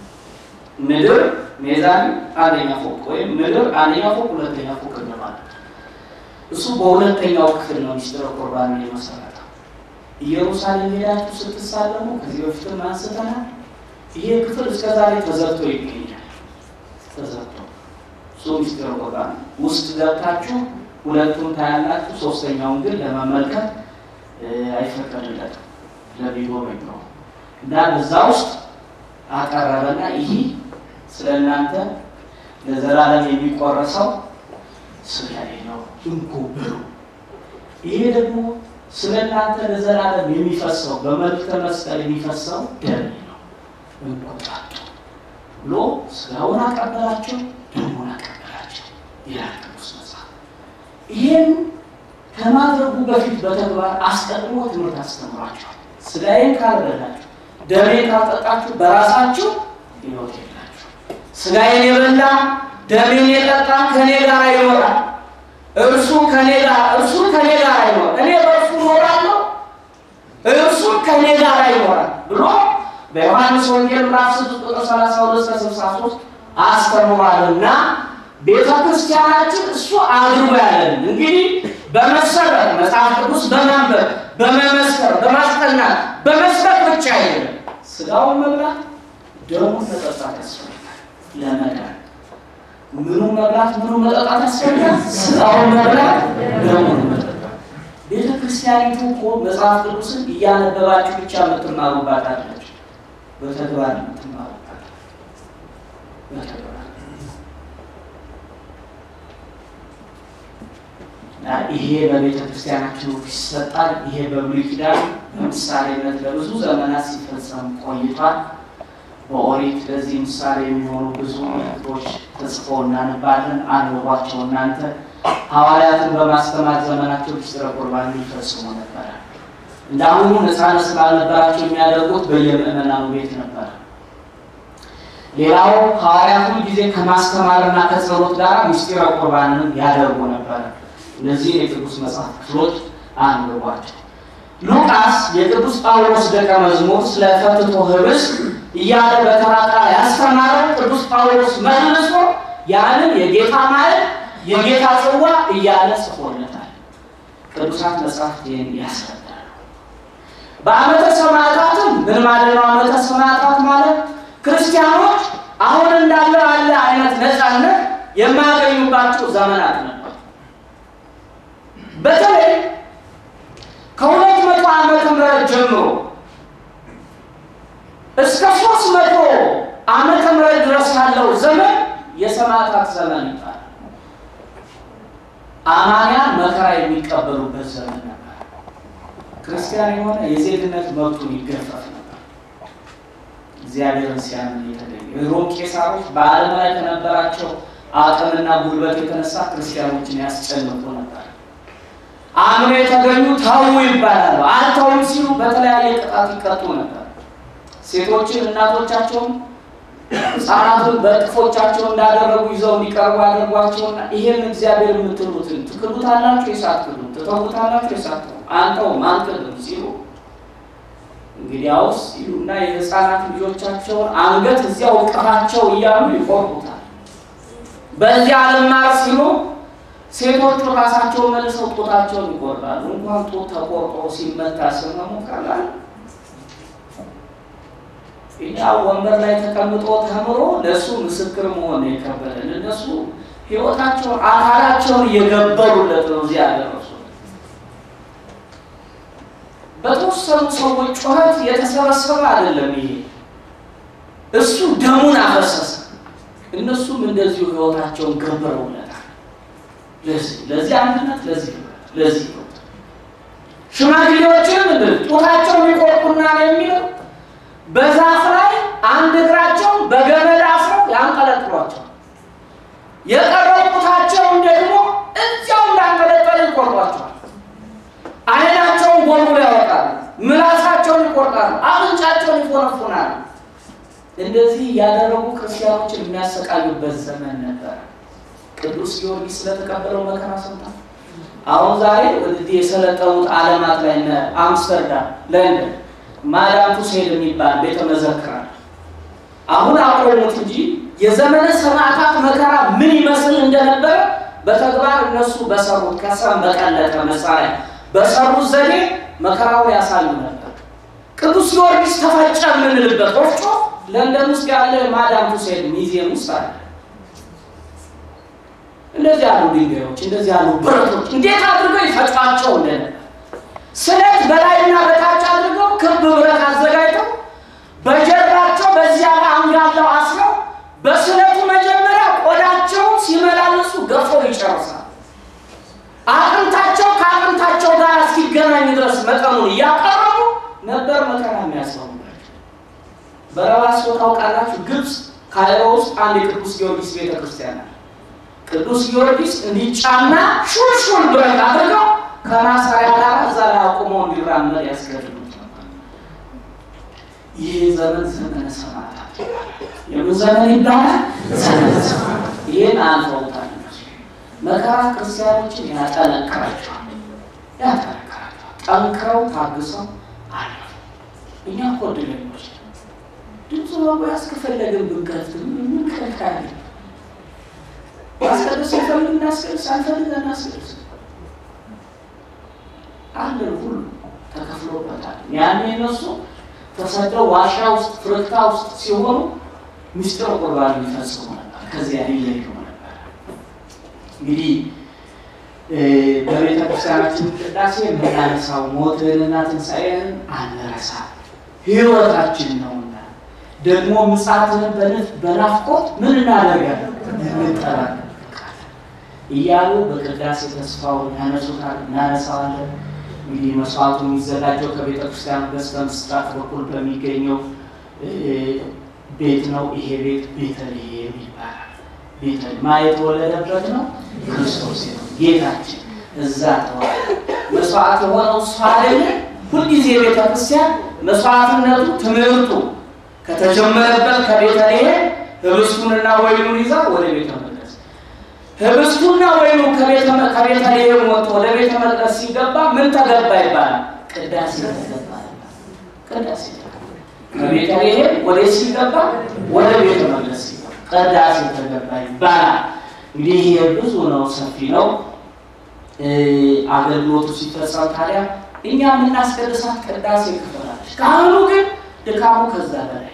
ምድር ሜዛን አንደኛ ፎቅ ወይም ምድር አንደኛ ፎቅ ሁለተኛ ፎቅ እንደማለት። እሱ በሁለተኛው ክፍል ነው ሚስጥረ ቁርባን የመሰረተው። ኢየሩሳሌም ሄዳችሁ ስትሳለሙ ከዚህ በፊት አንስተናል። ይሄ ክፍል እስከዛሬ ተዘግቶ ይገኛል። ተዘግቶ ሚስጥረ ቁርባን ውስጥ ገብታችሁ ሁለቱን ታያላችሁ። ሶስተኛውን ግን ለመመልከት አይፈቀድለትም ለሚጎበኝ ነው እና በዛ ውስጥ አቀረበና ይሄ ስለእናንተ ለዘላለም የሚቆረሰው ስጋዬ ነው እንኩ ብሉ፣ ይሄ ደግሞ ስለእናንተ ለዘላለም የሚፈሰው በመልዕልተ መስቀል የሚፈሰው ደሜ ነው እንኩ ጠጡ ብሎ ስጋውን አቀበላቸው፣ ደሙን አቀበላቸው ይላል ቅዱስ መጽሐፍ። ይሄን ከማድረጉ በፊት በተግባር አስቀድሞ ትምህርት አስተምሯቸዋል። ስጋዬን ካልበላችሁ ደሜን ካልጠጣችሁ በራሳችሁ ሕይወት የላችሁ። ስጋዬን የበላ ደሜን የጠጣ ከኔ ጋር ይኖራል፣ እርሱ ከኔ ጋር ይኖራል፣ እኔ በእርሱ እኖራለሁ፣ እርሱ ከኔ ጋር ይኖራል ብሎ በዮሐንስ ወንጌል ምዕራፍ 6 ቁጥር 32 እስከ 63 አስተምሯልና ቤተ ክርስቲያናችን እሱ አድርጎ ያለን እንግዲህ በመሰረት መጽሐፍ ቅዱስ በማንበብ በመመስከር በማስጠናት በመስበክ ብቻ አይደለም። ስጋውን መብላት ደሙን መጠጣት ያስፈልጋል ለመዳን። ምኑ መብላት ምኑ መጠጣት ያስፈልጋል? ስጋውን መብላት ደሙን መጠጣት። ቤተ ክርስቲያኒቱ እኮ መጽሐፍ ቅዱስን እያነበባችሁ ብቻ የምትማሩባት አይደለች፣ በተግባር የምትማሩባት በተግባር ይሄ በቤተ ክርስቲያናችን ይሰጣል። ይሄ በብሉይ ኪዳን በምሳሌነት ለብዙ ዘመናት ሲፈጸም ቆይቷል። በኦሪት ለዚህ ምሳሌ የሚሆኑ ብዙ ምልክቶች ተጽፈው እናነባለን። አንብቧቸው እናንተ። ሐዋርያትን በማስተማር ዘመናቸው ሚስጥረ ቁርባን ይፈጽሙ ነበር። እንዳሁኑ ነፃነት ስላልነበራቸው የሚያደርጉት በየምዕመናኑ ቤት ነበር። ሌላው ሐዋርያቱ ጊዜ ከማስተማርና ከጸሎት ጋር ሚስጥረ ቁርባንን ያደርጉ ነበር። እነዚህ የቅዱስ መጽሐፍ ክፍሎች አንብቧቸው። ሉቃስ የቅዱስ ጳውሎስ ደቀ መዝሙር ስለ ፈትቶ ኅብስት እያለ በተራራ ያስተማረው ቅዱስ ጳውሎስ መልሶ ያንን የጌታ ማዕድ የጌታ ጽዋ እያለ ጽፎለታል። ቅዱሳት መጽሐፍት ይህን ያስረዳሉ። በዓመተ ሰማዕታትም ምን ማለት ነው? ዓመተ ሰማዕታት ማለት ክርስቲያኖች አሁን እንዳለው ያለ አይነት ነፃነት የማያገኙባቸው ዘመናት ነው። በተለይ ከ200 ዓመተ ምህረት ጀምሮ እስከ 300 ዓመተ ምህረት ድረስ ያለው ዘመን የሰማዕታት ዘመን ይባላል። አማንያን መከራ የሚቀበሉበት ዘመን ነበር። ክርስቲያን የሆነ የዜግነት መብቱን ይገፈፍ ነበር። እግዚአብሔርን ሲያምን የተገኘ የሮም ቄሳሮች በዓለም ላይ ከነበራቸው አቅምና ጉልበት የተነሳ ክርስቲያኖችን ያስጨንቁ ነበር። አምሮ የተገኙ ተው ይባላሉ። አልተውም ሲሉ በተለያየ ቅጣት ይቀጡ ነበር። ሴቶችን እናቶቻቸውን ሕፃናቱን በጥፎቻቸው እንዳደረጉ ይዘው እንዲቀርቡ አድርጓቸውና ይሄን እግዚአብሔር የምትሉትን ትክዱታላችሁ፣ የሳትክዱ ትተውታላችሁ፣ የሳትክዱ አንተው ማንከዱ ሲሉ እንግዲያውስ ይሉና የሕፃናት ልጆቻቸውን አንገት እዚያው እቅፋቸው እያሉ ይቆርጡታል። በዚያ ልማር ሲሉ ሴቶቹ ራሳቸው መልሰው ጡታቸውን ይቆርጣሉ። እንኳን ጡት ተቆርጦ ሲመታ ስመሙ ቀላል ያው ወንበር ላይ ተቀምጦ ተምሮ ለሱ ምስክር መሆን የከበደን እነሱ ሕይወታቸውን አካላቸውን እየገበሩለት ነው እዚያ ያደረሱ። በተወሰኑ ሰዎች ጩኸት የተሰበሰበ አይደለም ይሄ። እሱ ደሙን አፈሰሰ፣ እነሱም እንደዚሁ ሕይወታቸውን ገበሩለታል። ለዚህ አንድነት ለዚህ ሽማግሌዎችም ጡታቸውን ይቆርጡና ነው የሚለው በዛፍ ላይ አንድ እግራቸውን በገመድ አስረው ያንጠለጥሏቸው፣ የቀረው ጡታቸውን ደግሞ እዚያው እንዳንጠለጠሉ ይቆርጧቸዋል። አይናቸውን ጎልጉሎ ያወጣሉ፣ ምላሳቸውን ይቆርጣሉ፣ አፍንጫቸውን ይፎነፉናሉ። እንደዚህ ያደረጉ ክርስቲያኖችን የሚያሰቃዩበት ዘመን ነበር። ቅዱስ ጊዮርጊስ ስለተቀበለው መከራ ሰምታ አሁን ዛሬ ወደዚህ የሰለጠኑት ዓለማት ላይ አምስተርዳም፣ ለንደን ማዳም ቱሴድ የሚባል ቤተ መዘክር አለ። አሁን አቆሙት እንጂ የዘመነ ሰማዕታት መከራ ምን ይመስል እንደነበረ በተግባር እነሱ በሰሩት ከሰም በቀለጠ መሳሪያ በሰሩት ዘዴ መከራውን ያሳዩ ነበር። ቅዱስ ጊዮርጊስ ተፈጨ የምንልበት ወፍጮ ለንደን ውስጥ ያለ ማዳም ቱሴድ ሚዚየም ውስጥ አለ። እንደዚህ ያሉ ድንጋዮች፣ እንደዚህ ያሉ ብረቶች እንዴት አድርገው ይፈጫቸው እንደነበር ስለት በላይና በታች አድርገው ክብ ብረት አዘጋጅተው በጀርባቸው በዚያ አንጋለው አስረው በስለቱ መጀመሪያ ቆዳቸውን ሲመላለሱ ገፈው ይጨርሳል። አጥንታቸው ከአጥንታቸው ጋር እስኪገናኝ ድረስ መጠኑን እያቀረቡ ነበር መከራ የሚያስፈውላቸው። በረባስ ታውቃላችሁ፣ ግብጽ ካይሮ ውስጥ አንድ የቅዱስ ጊዮርጊስ ቤተክርስቲያን አለ። ቅዱስ ጊዮርጊስ እንዲጫና ሹልሹል ብረት አድርገው ከማሰሪያ ጋር እዛ ላይ አቁመው እንዲራመድ ያስገድዱት ነበር። ይህ ዘመን ዘመነ ሰማዕታት የምን ዘመን ይባላል? ዘመነ ሰማዕታት። ይህን አልፈውታል። መከራ ክርስቲያኖችን ያጠነክራቸዋል። ጠንክረው ታግሰው አለፉ። እኛ እኮ ዕድለኞች ድምፁ ወጉ ያስከፈለግን ብንከፍት ምን ከልካይ ማስቀደስ ይፈልግ እናስቀድስ፣ አንፈልግ እናስቀድስ አንድን ሁሉ ተከፍሎበታል። ያኔ እነሱ ተሰደው ዋሻ ውስጥ ፍርክታ ውስጥ ሲሆኑ ምስጢረ ቁርባን ይፈጽሙ ነበር። ከዚያ ይለዩ ነበር። እንግዲህ በቤተ ክርስቲያናችን ቅዳሴ የምናነሳው ሞትንና ትንሣኤን አንረሳ፣ ሕይወታችን ነውና ደግሞ ምጽአትን በናፍቆት ምን እናደርጋለን? እንጠራለን እያሉ በቅዳሴ ተስፋውን ያነሱታል፣ እናነሳዋለን። እንግዲህ መስዋዕቱ የሚዘጋጀው ከቤተ ክርስቲያን በስተ ምስራቅ በኩል በሚገኘው ቤት ነው። ይሄ ቤት ቤተልሔም ይባላል። ቤተልሔም የተወለደበት ነው። ክርስቶስ ጌታችን እዛ ተወለደ። መስዋዕት የሆነው እሱ አይደለ? ሁልጊዜ ቤተ ክርስቲያን መስዋዕትነቱ ትምህርቱ ከተጀመረበት ከቤተልሔም ህብስቱንና ወይኑን ይዛ ወደ ቤተ መቅደስ፣ ህብስቱና ወይኑ ከቤተልሔም ወጥቶ ወደ ቤተ መቅደስ ሲገባ ምን ተገባ ይባላል? ቅዳሴ ተገባ። ቅዳሴ ከቤተልሔም ወደ ሲገባ ወደ ቤተ መቅደስ ሲገባ ቅዳሴ ተገባ ይባላል። እንግዲህ ብዙ ነው፣ ሰፊ ነው አገልግሎቱ ሲፈጸም። ታዲያ እኛ የምናስቀድሳት ቅዳሴ ክፍላለች። ካህኑ ግን ድካሙ ከዛ በላይ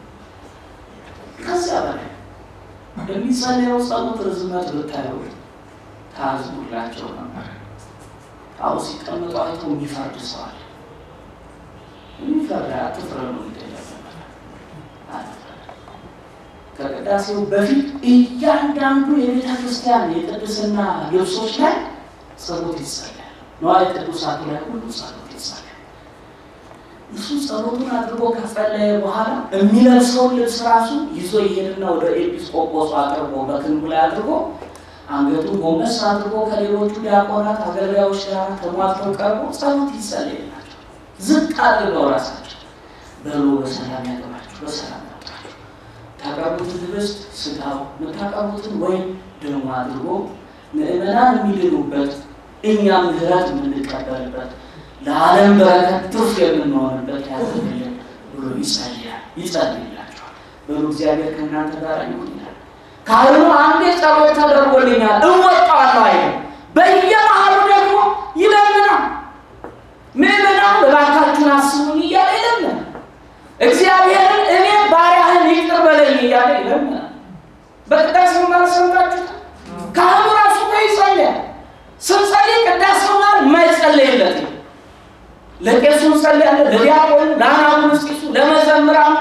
የሚጸልየው ጸሎት ርዝመት ብታየው ታዝኑላቸው ነበር። አዎ ሲቀመጡ አይቶ የሚፈርድ ሰው አለ። የሚፈርድ አትፍረዱ ይደረጋል። ከቅዳሴው በፊት እያንዳንዱ የቤተ ክርስቲያን የቅድስና ልብሶች ላይ ጸሎት ይጸልያል። ንዋየ ቅዱሳቱ ላይ ሁሉ ጸሎት ይጸልያል። እሱ ጸሎቱን አድርጎ ከጸለየ በኋላ የሚለብሰውን ልብስ ራሱ ይዞ ይሄድና ወደ ኤጲስቆጶሱ አቅርቦ በክንዱ ላይ አድርጎ አንገቱን ጎንበስ አድርጎ ከሌሎቹ ዲያቆናት አገልጋዮች ጋር ተሟልተው ቀርቦ ጸሎት ይጸልይላቸው። ዝቅ አድርገው ራሳቸው በሉ በሰላም ያገባችሁ፣ በሰላም ያውጣችሁ፣ ታቀርቡትን ህብስት ስጋው የምታቀርቡትን ወይም ደሙ አድርጎ ምእመናን የሚድኑበት እኛም ምህረት የምንቀበልበት ለዓለም በረከት ትርፍ የምንሆንበት ያደርግልን ብሎ ይጸልይላቸዋል። በሉ እግዚአብሔር ከእናንተ ጋር ይሁን ይላል። ካህኑ አንዴ ጸሎት ተደርጎልኛል እወጣዋለሁ አይደል? በየመሃሉ ደግሞ ይለምናል። ምዕመናን እባካችሁን አስቡኝ እያለ ይለምናል። እግዚአብሔርን እኔ ባሪያህን ይቅር በለኝ እያለ ይለምናል። በቅዳሴው ማለት ሰምታችሁታል። ካህኑ ራሱ ይጸልያል። ስንጸልይ ቅዳሴው ማለት የማይጸለይለት ለቄሱ እንጸልያለን፣ ለዲያቆኑ፣ ለአናጉንስጢሱ፣ ለመዘምራኑ፣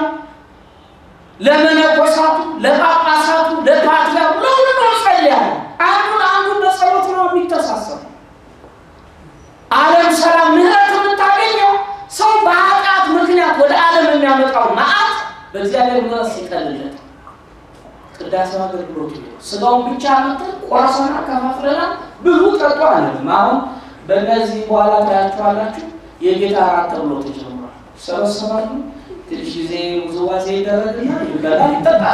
ለመነኮሳቱ፣ ለጳጳሳቱ፣ ለፓትርያርኩ ለሁሉ እንጸልያለን። አንዱን በጸሎት ነው የሚተሳሰበው። ዓለም ሰላም ምህረት የምታገኘው ሰው በኃጢአት ምክንያት ወደ ዓለም የሚያመጣው መዓት በእግዚአብሔር ምህረት ሲቀልለት ቅዳሴው አገልግሎት ነው። ስጋውን ብቻ መጥተን ቆርሰና ከፋፍለናል ብዙ ጠጡ አለም። አሁን በእነዚህ በኋላ ታያችኋላችሁ የጌታ እራት ተብሎ ተጀምሯል። ሰበሰባሉ ትንሽ ጊዜ ውዝዋዜ ይደረግና ይበላል ይጠጣል።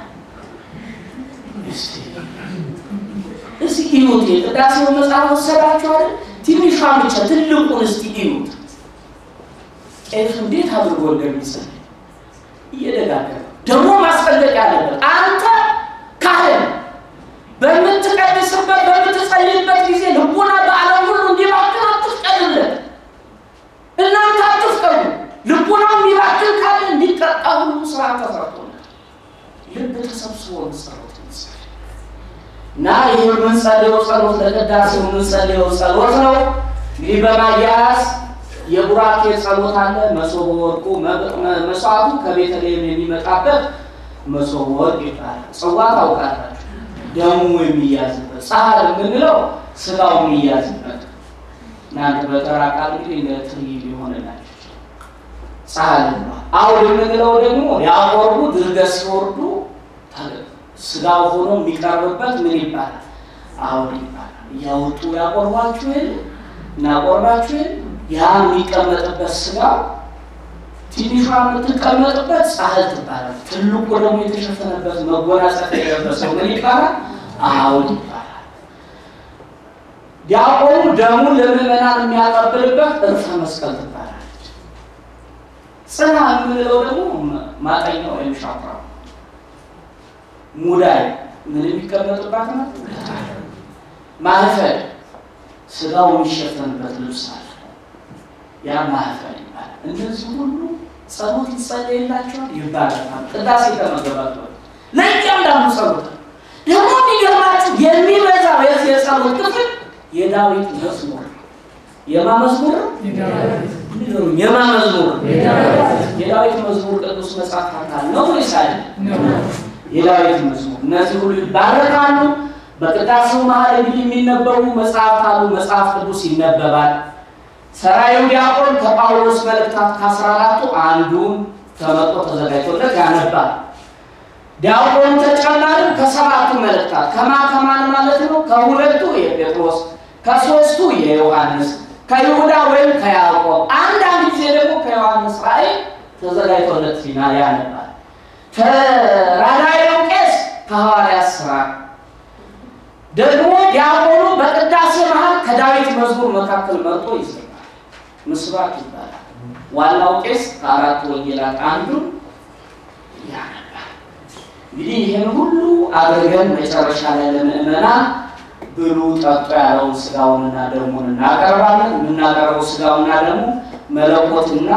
እስቲ ይሁት የቅዳሴው መጽሐፍ ወሰዳችሁ አይደል? ትንሿ ብቻ ትልቁን እስቲ ይሁት ቄሱ እንዴት አድርጎ እንደሚጸልይ እየደጋገመ ደግሞ ማስጠንቀቅ ያለበት አንተ ካህን በምትቀድስበት በምትጸልይበት ጊዜ ልቡና በዓለም ሁሉ እንዲባክን አትፍቀድለት። እናንተ አትፍቀዱ። ልቡናው የሚባክን ካለ እንዲቀጣ ሁሉ ስራ ተሰርቶለት ልብ ተሰብስቦ ጸሎት ይጸልይ እና ይህ የምንጸልየው ጸሎት ለቅዳሴው የምንጸልየው ጸሎት ነው። እንግዲህ በማያያዝ የቡራኬ ጸሎት አለ። መሶበ ወርቁ መስዋዕቱ ከቤተልሔም የሚመጣበት መሶበ ወርቅ ይባላል። ጽዋ ታውቃላችሁ፣ ደሙ የሚያዝበት፣ ጻሕል የምንለው ስጋው የሚያዝበት እናንተ በተራ ቃል እንግዲህ እንደ ትርኢት ይሆንላችሁ ጻሕል ነው። አውድ የምንለው ደግሞ ያቆርቡ ድርገት ሲወርዱ ስጋው ሆኖ የሚቀርብበት ምን ይባላል? አውድ ይባላል። እያወጡ ያቆርባችሁ የለ እናቆርባችሁ የለ ያ የሚቀመጥበት ስጋው ትንሿ የምትቀመጥበት ጻሕል ትባላል። ትልቁ ደግሞ የተሸፈነበት መጎናጸፊያ የለበሰው ምን ይባላል? አውድ ይባላል። ዲያቆኑ ደሙን ለምዕመናን የሚያቀብልበት ዕርፈ መስቀል ትባላለች። ጽና የምንለው ደግሞ ማጠኛው ወይም ሻኩራ ሙዳይ ምን የሚቀመጥባት ነው? ማህፈል ስጋው የሚሸፈንበት ልብስ አለ። ያ ማህፈል ይባላል። እነዚህ ሁሉ ጸሎት ይጸለይላቸዋል ይባላል። ቅዳሴ ከመገባቸው ለእያንዳንዱ ጸሎት ደግሞ የሚገርማችሁ የሚበዛው የዚህ የጸሎት ክፍል የዳዊት መዝሙር የማመዝሙር የዳዊት መዝሙር ቅዱስ መጽሐፍ አካል ነው ወይስ አይደለም? የዳዊት መዝሙር እነዚህ ሁሉ ይባረካሉ። በቅዳሴው መሀል እንግዲህ የሚነበቡ መጽሐፍት አሉ። መጽሐፍ ቅዱስ ይነበባል። ሰራዩ ዲያቆን ከጳውሎስ መልእክታት ከ14ቱ አንዱን ተመርጦ ተዘጋጅቶለት ያነባል። ዲያቆኑ ተጨማሪ ከ7ቱ መልእክታት ከማን ማለት ነው? ከሁለቱ የጴጥሮስ፣ ከ3ቱ የዮሐንስ፣ ከይሁዳ ወይም ከያዕቆብ፣ አንዳንድ ጊዜ ደግሞ ከዮሐንስ ራእይ ተዘጋጅቶለት ያነባል። ተራዳዩ ቄስ ከሐዋርያት ሥራ ደግሞ ዲያቆኑ በቅዳሴ መሃል ከዳዊት መዝሙር መካከል መርጦ ይዘምራል። ምስባክ ይባላል። ዋናው ቄስ ከ4 ወንጌላት አንዱን ያነባል። እንግዲህ ይህን ሁሉ አድርገን መጨረሻ ላይ ለምዕመናን ብሉ ጠጡ ያለውን ስጋውንና ደሙን እናቀርባለን። የምናቀርበው ስጋውና ደሙ መለኮትና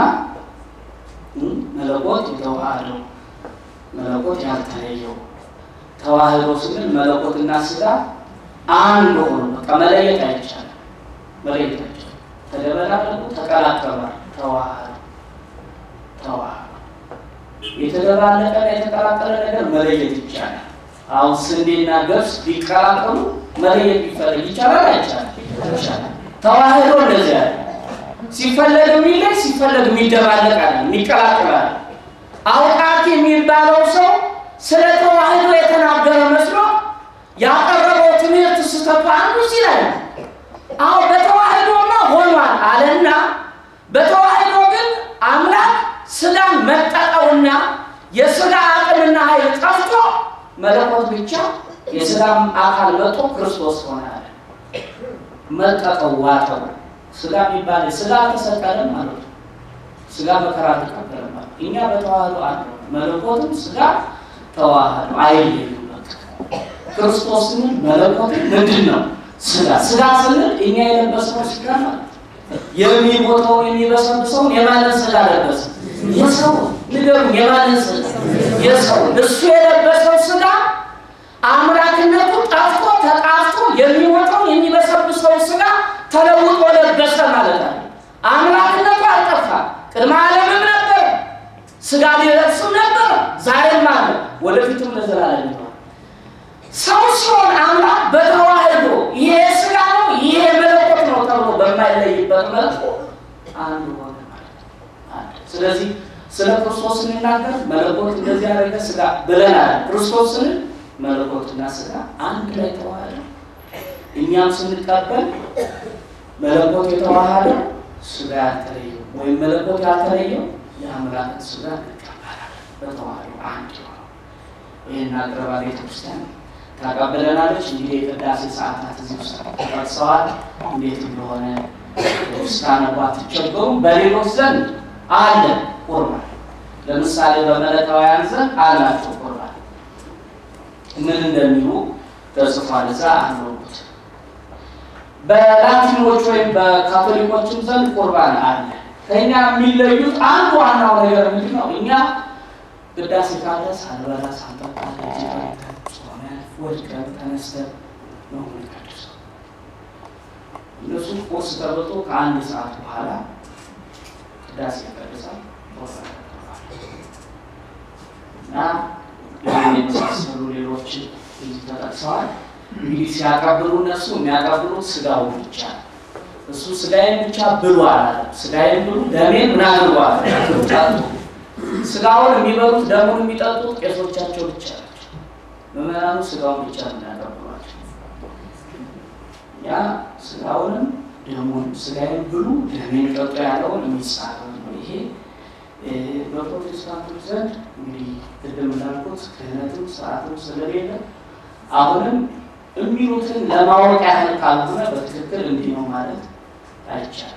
መለኮት የተዋሃደው መለኮት ያልተለየው ተዋህዶ ስንል መለኮትና ስጋ አንድ ሆኖ በቃ መለየት አይቻልም። ተደበላለቁ፣ ተቀላቀሉ፣ ተዋህዶ የተደባለቀና የተቀላቀለ ነገር መለየት ይቻላል። አሁን ስንዴና ገብስ ቢቀላቀሉ መለየት ቢፈልግ ይቻላል አይቻልም? ይቻላል። ተዋህዶ እንደዚያ ሲፈለግ የሚለይ ሲፈለግ የሚደባለቅ አለ የሚቀላቀላል። አውቃት የሚባለው ሰው ስለ ተዋህዶ የተናገረ መስሎ ያቀረበው ትምህርት ስህተቱ አንዱ ሲላይ አው በተዋህዶማ ሆኗል አለና በተዋህዶ ግን አምላክ ስጋን መጠቀውና የስጋ አቅምና ኃይል ጠፍቶ መለኮት ብቻ የስጋም አካል መጥቶ ክርስቶስ ሆነ። መጠቀው ዋጠው ስጋ የሚባል ስጋ ተሰቀለ ማለት ነው። ስጋ መከራ ተቀበለማል። እኛ በተዋህዶ አንድ መለኮትም ስጋ ተዋህዶ አይለዩም። በቃ ክርስቶስን መለኮት ምንድነው? ስጋ ስንል እኛ የለበስነው ስጋ ማለት የሚሞተው የሚበሰብሰው የማንን ስጋ ለበሰ? የሰው ንገሩ። የማንን ስጋ? የሰው። እሱ የለበሰው ስጋ አምላክነቱ ጠፍቶ ተጣፍቶ የሚሞተው የሚበሰብሰው ስጋ ተለውጦ ለበሰ ማለት ነው። አምላክነቱ አልጠፋም። ቅድመ ዓለምም ነበር፣ ስጋ ሊለብስም ነበር፣ ዛሬም አለ፣ ወደፊትም ለዘላለም ነው። ሰው ሲሆን አምላክ በተዋህዶ ይሄ ስጋ ነው ይሄ መለኮት ነው ተብሎ በማይለይበት መልኩ አንድ ሆነ ማለት ነው። ስለዚህ ስለ ክርስቶስ ስንናገር መለኮት እንደዚህ ያደረገ ስጋ ብለናል። ክርስቶስን መለኮትና ስጋ አንድ ላይ ተዋህደ። እኛም ስንቀበል መለኮት የተዋሃደ ስጋ ያልተለየው ወይም መለኮት ያልተለየው የአምላክን ስጋ እንቀበላለን። በተዋህዶ አንድ ነው። ይህን አቅርባ ቤተክርስቲያን ታቀበለናለች። እንግዲህ የቅዳሴ ሰዓታት እዚህ ውስጥ ተጠቅሰዋል። እንዴት እንደሆነ ውስጣነባ ትቸገሩም። በሌሎች ዘንድ አለ ቁርባን። ለምሳሌ በመለካውያን ዘንድ አላቸው ቁርባን። ምን እንደሚሉ ተጽፏል እዛ አንብቡት። በላቲኖች ወይም በካቶሊኮችም ዘንድ ቁርባን አለ። ከኛ የሚለዩት አንዱ ዋናው ነገር ምንድነው? እኛ ቅዳሴ ካለ ሳንበላ ሳንጠጣ ወድቀን ተነስተን ነው የምንቀድሰው። እነሱ ቁርስ ተበልቶ ከአንድ ሰዓት በኋላ ቅዳሴ ያቀድሳል። እና የመሳሰሉ ሌሎች እዚህ ተጠቅሰዋል። እንግዲህ ሲያቀብሉ እነሱ የሚያቀብሉት ስጋውን ብቻ እሱ ስጋዬን ብቻ ብሉ አላለም። ስጋዬን ብሉ ደሜን ምን አድርጉ አለ። ስጋውን የሚበሉት ደሙን የሚጠጡት ቄሶቻቸው ብቻ ናቸው። ምዕመናኑ ስጋውን ብቻ የሚያቀብሏቸው። ያ ስጋውንም ደሙን ስጋዬን ብሉ ደሜን ጠጡ ያለውን የሚጻረው ነው። ይሄ በፕሮቴስታንቶች ዘንድ እንግዲህ ቅድም እንዳልኩት ክህነትም ስርዓትም ስለሌለ አሁንም የሚሉትን ለማወቅ ያህል ካልሆነ በትክክል እንዲህ ነው ማለት አይቻልም።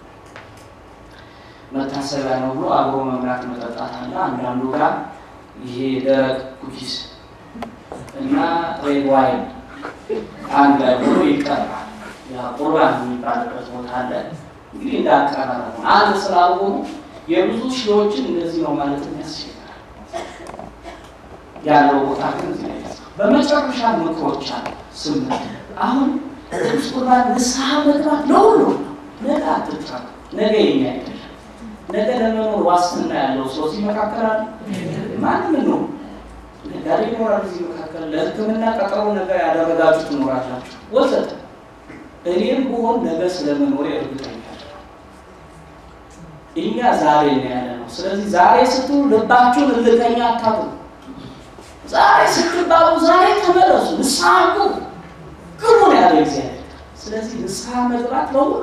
መታሰቢያ ነው ብሎ አብሮ መብላት መጠጣት አለ። አንዳንዱ ጋር ይሄ ደረቅ ኩኪስ እና ሬድ ዋይን አንድ ላይ ብሎ ይቀርባል። ያ ቁርባን የሚባልበት ቦታ አለ። እንግዲህ እንዳቀራረቡ አንድ ስላልሆኑ የብዙ ሺዎችን እንደዚህ ነው ማለት ያስችላል። ያለው ቦታ ግን እዚህ ላይ በመጨረሻ ምክሮች አሉ። ስምንት አሁን ቅዱስ ቁርባን ንስሐ መግባት ለሁሉ ነገ አትጥራ። ነገ የኛ አይደለም። ነገ ለመኖር ዋስትና ያለው ሰው እዚህ መካከል አለ። ማንም ነው ነጋዴ ይኖራል እዚህ መካከል። ለሕክምና ቀጠሮ ነገር ያደረጋችሁ ትኖራላችሁ ወዘተ። እኔም ብሆን ነገ ስለመኖር እርግጠኛ ነኝ። እኛ ዛሬ ነው ያለነው። ስለዚህ ዛሬ ስትሉ ልባችሁን እልከኛ አታድርጉ። ዛሬ ስትባሉ ዛሬ ተመለሱ፣ ንስሐ ግቡ ነው ያለው እግዚአብሔር። ስለዚህ ንስሐ መግባት ለሁሉ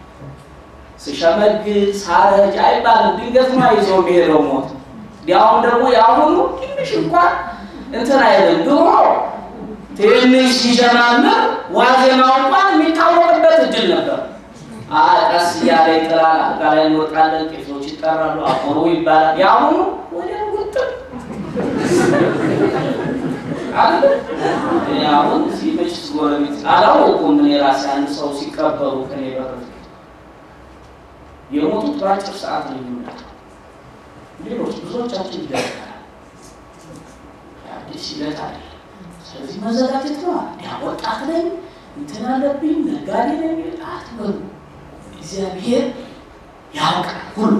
ሲሸመግል ሳረጅ አይባልም። ድንገት ነው ይዞ የሚሄደው ሞት። ያውም ደግሞ ያሁኑ ትንሽ እንኳን እንትን አይደለም። ድሮ ትንሽ ሲጀማመር ዋዜማው እንኳን የሚታወቅበት እድል ነበር። ቀስ እያለ ይጥላል። አልጋ ላይ እንወጣለን፣ ቄሶች ይጠራሉ፣ አቆሩ ይባላል። ያሁኑ ወዲያው ውጥን አለ። ያሁን እዚህ መችስ ጎረቤት አላወቁም። እኔ ራሴ አንድ ሰው ሲቀበሩ ከኔ በረድ የሞቱት በአጭር ሰዓት ነው የሚመጣው። ሌሎች ብዙዎቻችን ይደርሳል። አዲስ ይለት አለ። ስለዚህ መዘጋጀት ነው። ያ ወጣት ነኝ እንትን አለብኝ ነጋዴ ነኝ አትበሉ። እግዚአብሔር ያውቃል ሁሉ።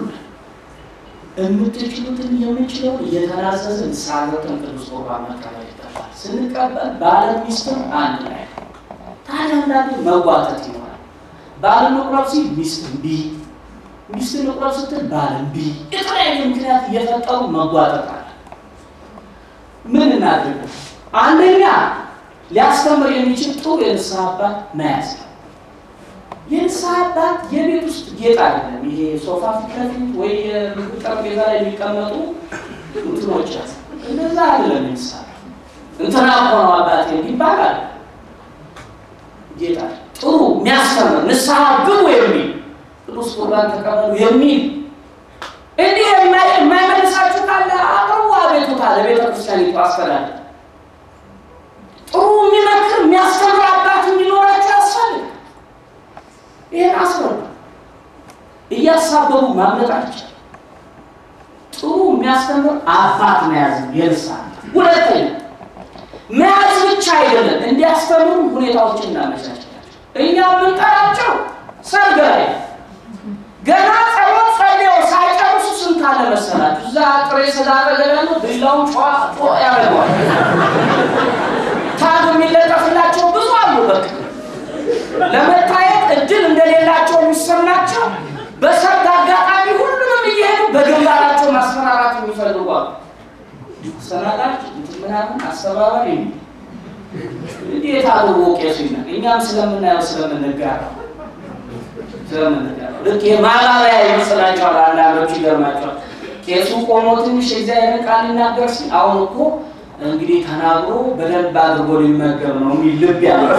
የምትችሉትን የምንችለው እየተናዘዝን ሳገተን ቅዱስ ቁርባን መቀበል ይገባል። ስንቀበል ባለ ሚስትም አንድ ላይ ታዲያ አንዳንዴ መጓተት ይኖራል። ባልን መቁረብ ሲል ሚስት እምቢ፣ ሚስትን መቁረብ ስትል ባል እምቢ፣ የተለያየ ምክንያት እየፈጠሩ መጓተት አለ። ምን እናድርግ? አንደኛ ሊያስተምር የሚችል ጥሩ የንስሐ አባት መያዝ ነው። የንስሐ አባት የቤት ውስጥ ጌጥ አይደለም። ይሄ ሶፋ ፊት ለፊት ወይ የምግብ ጠረጴዛ ላይ የሚቀመጡ እንትኖች እንደዛ አይደለም። ንስሐ እንትና እኮ ነው አባቴ ይባላል። ጌታ ጥሩ የሚያስተምር ንስሐ ግቡ የሚል ቅዱስ ቁርባን ተቀበሉ የሚል እንዲህ የማይመልሳችሁ ካለ አቅርቡ አቤቱታ ለቤተ ክርስቲያኒቱ አስተዳደር። ጥሩ የሚመክር የሚያስተምር አባት እንዲኖራችሁ ያስፈልጋል። ይህን አስረዱ። እያሳበቡ ማምለጥ አይቻልም። ጥሩ የሚያስተምር አባት መያዝ የልሳን። ሁለተኛ መያዝ ብቻ አይደለም፣ እንዲያስተምሩ ሁኔታዎችን እናመቻቻለን። እኛ የምንጠራቸው ሰርግ ላይ ገና ጸሎት ጸልየው ሳይጨርሱ ስንት አለ መሰላችሁ? እዛ ጥሬ ስጋ ተገለሉ ቢላውን ጮ ያደርገዋል። ታግ የሚለጠፍላቸው ብዙ አሉ። በቃ ለመታየት እድል እንደሌላቸው የሚሰማቸው በሰርግ አጋጣሚ ሁሉንም እየሄዱ በግንባራቸው ማስፈራራት የሚፈልጉ አሉ። ሰናዳች ምናምን አስተባባሪ እንዴት አድርጎ ቄሱ ይናል። እኛም ስለምናየው ስለምንጋራው ልክ የማላያ ይመስላችኋል። አንዳንዶቹ ይገርማቸዋል። ቄሱ ቆሞ ትንሽ እግዚአብሔርን ቃል ሊናገር ሲል አሁን እኮ እንግዲህ ተናግሮ በደንብ አድርጎ ሊመገብ ነው የሚል ልብ ያለው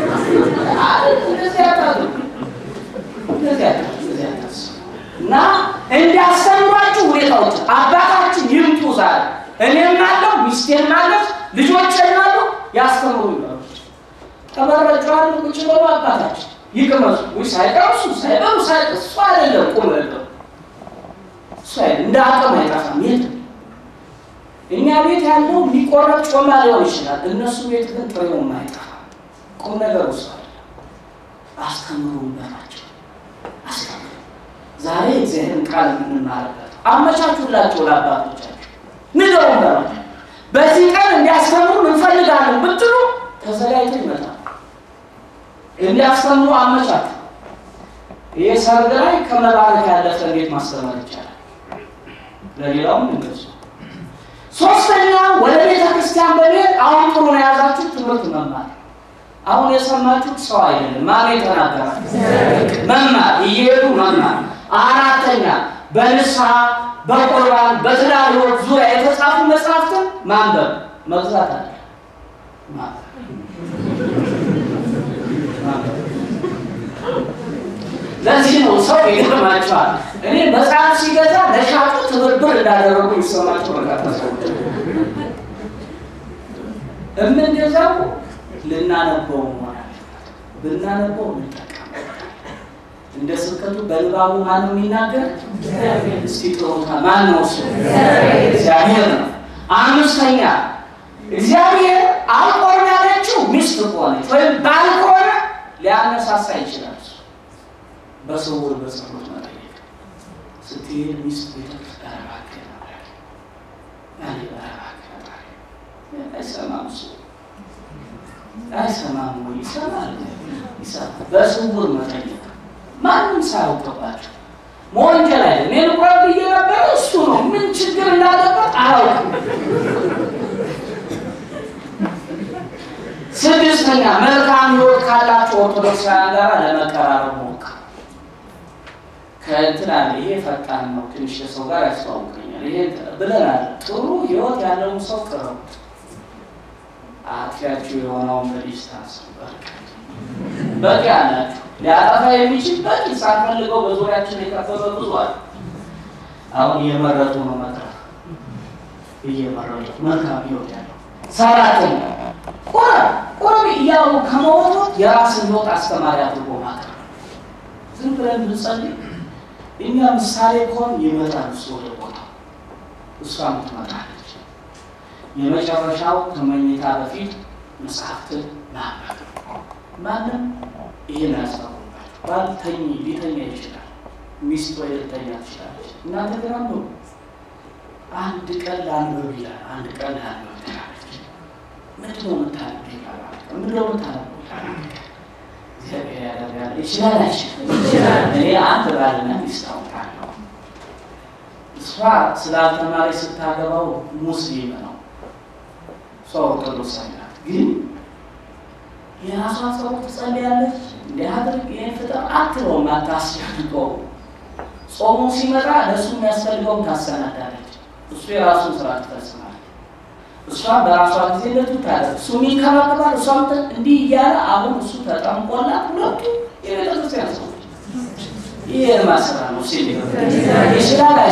እና እንዲያስተምሯችሁ ሁኔታዎች አባታችን ይምጡ። ዛሬ እኔም አለው ሚስቴም አለች ልጆቼም አለው ያስተምሩ ይላሉ። ተበረጫሉ ቁጭ ብለው አባታችን ይቀመጡ ወይ ሳይቀርሱ ሳይበሉ ሳይቀርሱ አይደለም ቆመለው ሳይ እንደ አቅም አይጣፋም። እኛ ቤት ያለው ሊቆረጥ ጮማ ሊሆን ይችላል። እነሱ ቤት ግን ጥሬው ማይጣፋ ቁም ነገር ውስጥ አስተምሩ በላቸው። አስተምሩ ዛሬ እግዚአብሔርን ቃል የምንማርበት አመቻቹላቸው ለአባቶቻችሁ ንገሩ በላቸው። በዚህ ቀን እንዲያስተምሩ እንፈልጋለን ብትሉ ተዘጋጅተው ይመጣሉ። እንዲያስተምሩ አመቻቹ። ይሄ ሰርግ ላይ ከመባረክ ያለፈ እንዴት ማስተማር ይቻላል? ለሌላውም እንደዚህ። ሶስተኛ ወደ ቤተ ክርስቲያን በመሄድ አሁን ጥሩ ነው ያዛችሁ ትምህርት መማር። አሁን የሰማችሁት ሰው አይደለም ማን የተናገራል? መማር እየሄዱ መማር። አራተኛ በንስሐ በቁርባን በትዳር ሕይወት ዙሪያ የተጻፉ መጽሐፍትን ማንበብ መግዛት አለ። ለዚህ ነው ሰው ይገርማቸዋል። እኔ መጽሐፍ ሲገዛ ለሻጩ ትብብር እንዳደረጉ ይሰማቸው በርካታ ሰዎች። እምንገዛው ልናነበው ማለት ብናነበው እንጠቀማለን። እንደ ስብከቱ በልባቡ ማን ነው የሚናገር? እስቲ ጥሩታ ማን ነው እሱ? እግዚአብሔር ነው። አምስተኛ እግዚአብሔር አልቆርም ያለችው ሚስት ከሆነች ወይም ባል ከሆነ ሊያነሳሳ ይችላል። በስውር በጸሎት መጠየቅ ስትሄድ ሚስት ቤተክርስቲያን ባከና ያኔ ባከና አይሰማም እሱ አይሰማም ወይ ይሰማል። በስውር መጠየቅ ማንም ሳያውቅባቸው መወንጀል አይደለም። እኔ ልቆም ብዬ ነበር እሱ ነው ምን ችግር እንዳለበት አያውቅም። ስድስተኛ መልካም ሕይወት ካላቸው ኦርቶዶክሳውያን ጋር ለመቀራረብ ሞክሩ። ከእንትና ይሄ ፈጣን ነው ትንሽ ሰው ጋር ያስተዋውቀኛል ይሄ ብለናል። ጥሩ ሕይወት ያለውን ሰው ቅረቡት። አጥፊያችሁ የሆነውን በዲስታንስ በቂ አላችሁ። ሊያጠፋ የሚችል በቂ ሳትፈልገው በዙሪያችን የከበበ ብዙ አለ። አሁን እየመረጡ ነው መጥራት እየመረጡ መልካም ሕይወት ያለው። ሰባተኛ ቁረብ እያሉ ከመወት የራስን ሕይወት አስተማሪ አድርጎ ማቅረብ። ዝም ብለን ብንጸልይ እኛ ምሳሌ ከሆን ይመጣል እሱ ወደ ቦታው እሷም ትመጣለች። የመጨረሻው ከመኝታ በፊት መጽሐፍትን ማንበብ። ማንም ይሄን ያስተምሩባችሁ። ባል ሊተኛ ይችላል፣ ሚስት ወይ ልተኛ ትችላለች። እናንተ ግን አንድ ቀን ላንብብ ይላል፣ አንድ ቀን ላንብብ ትላለች። ምንድን ነው የምታነብ ይባላል። ምንድን ነው የምታነበው ይባላል። እግዚአብሔር ያደርጋል ይችላል። እኔ አንድ ባልና ሚስት አውቃለሁ። እሷ ስላልተማሪ ስታገባው ሙስሊም ነው፣ እሷ ኦርቶዶክስ ናት። ግን የራሷ ጸሎት ትጸልያለች። እንዲያድርግ ይሄን ፍጥር አትለውም፣ አታስጨንቀው። ጾሙ ሲመጣ ለእሱ የሚያስፈልገውን ታሰናዳለች። እሱ የራሱን ስራ ትፈጽማለች። እሷ በራሷ ጊዜ ለቱታለች። እሱ የሚከባከባል፣ እሷም እንዲህ እያለ አሁን እሱ ተጠምቆላት ሁለቱ የቤተክርስቲያን ሰዎች ይሄ ማሰራ ነው ሲል ይችላል አይችልም?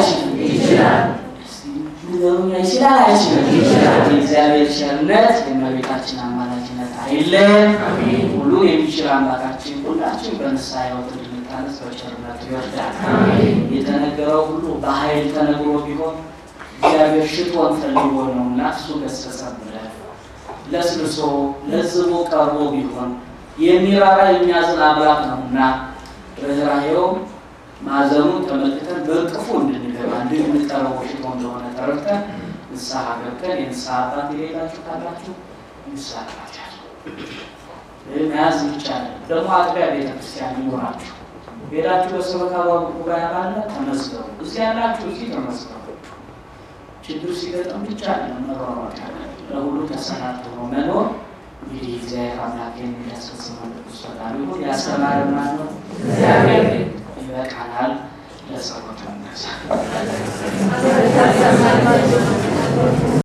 ይችላል። ይችላል አይችልም? የእግዚአብሔር ቸርነት የእመቤታችን አማላጅነት አይለየን። ሁሉ የሚችል አምላካችን ሁላችን በንስሐ ሕይወት እንድንታነጽ በቸርነቱ ይርዳል። የተነገረው ሁሉ በኃይል ተነግሮ ቢሆን እግዚአብሔር ሽቶን ፈልጎ ነውና እሱ ገሰጸን ብለን ለስልሶ ለዝቦ ቀርቦ ቢሆን የሚራራ የሚያዝን አምላክ ነውና ርኅራኄውም ማዘኑን ተመልክተን በእቅፉ እንድንገባ እንድንቀርበው ሽቶ እንደሆነ ተረድተን ንስሐ ገብተን የንስሐ አባት የሌላችሁ ካላችሁ ንስሐ አባታችሁ መያዝ ይቻላል። ደግሞ አጥቢያ ቤተክርስቲያን ይኖራችሁ ሄዳችሁ በሰበካ ጉባኤ አባልነት ተመዝገቡ። እዚህ ያላችሁ እዚህ ተመዝገቡ። ችግር ሲገጥም ብቻ መሯሯጥ ለሁሉ ተሰናድቶ መኖር እንግዲህ እግዚአብሔር አምላክ የሚያስፈጽመን ቅዱስ ፈቃዱ ይሁን። ያስተማረን ማን ነው? እግዚአብሔር ይበቃናል። ለጸሎት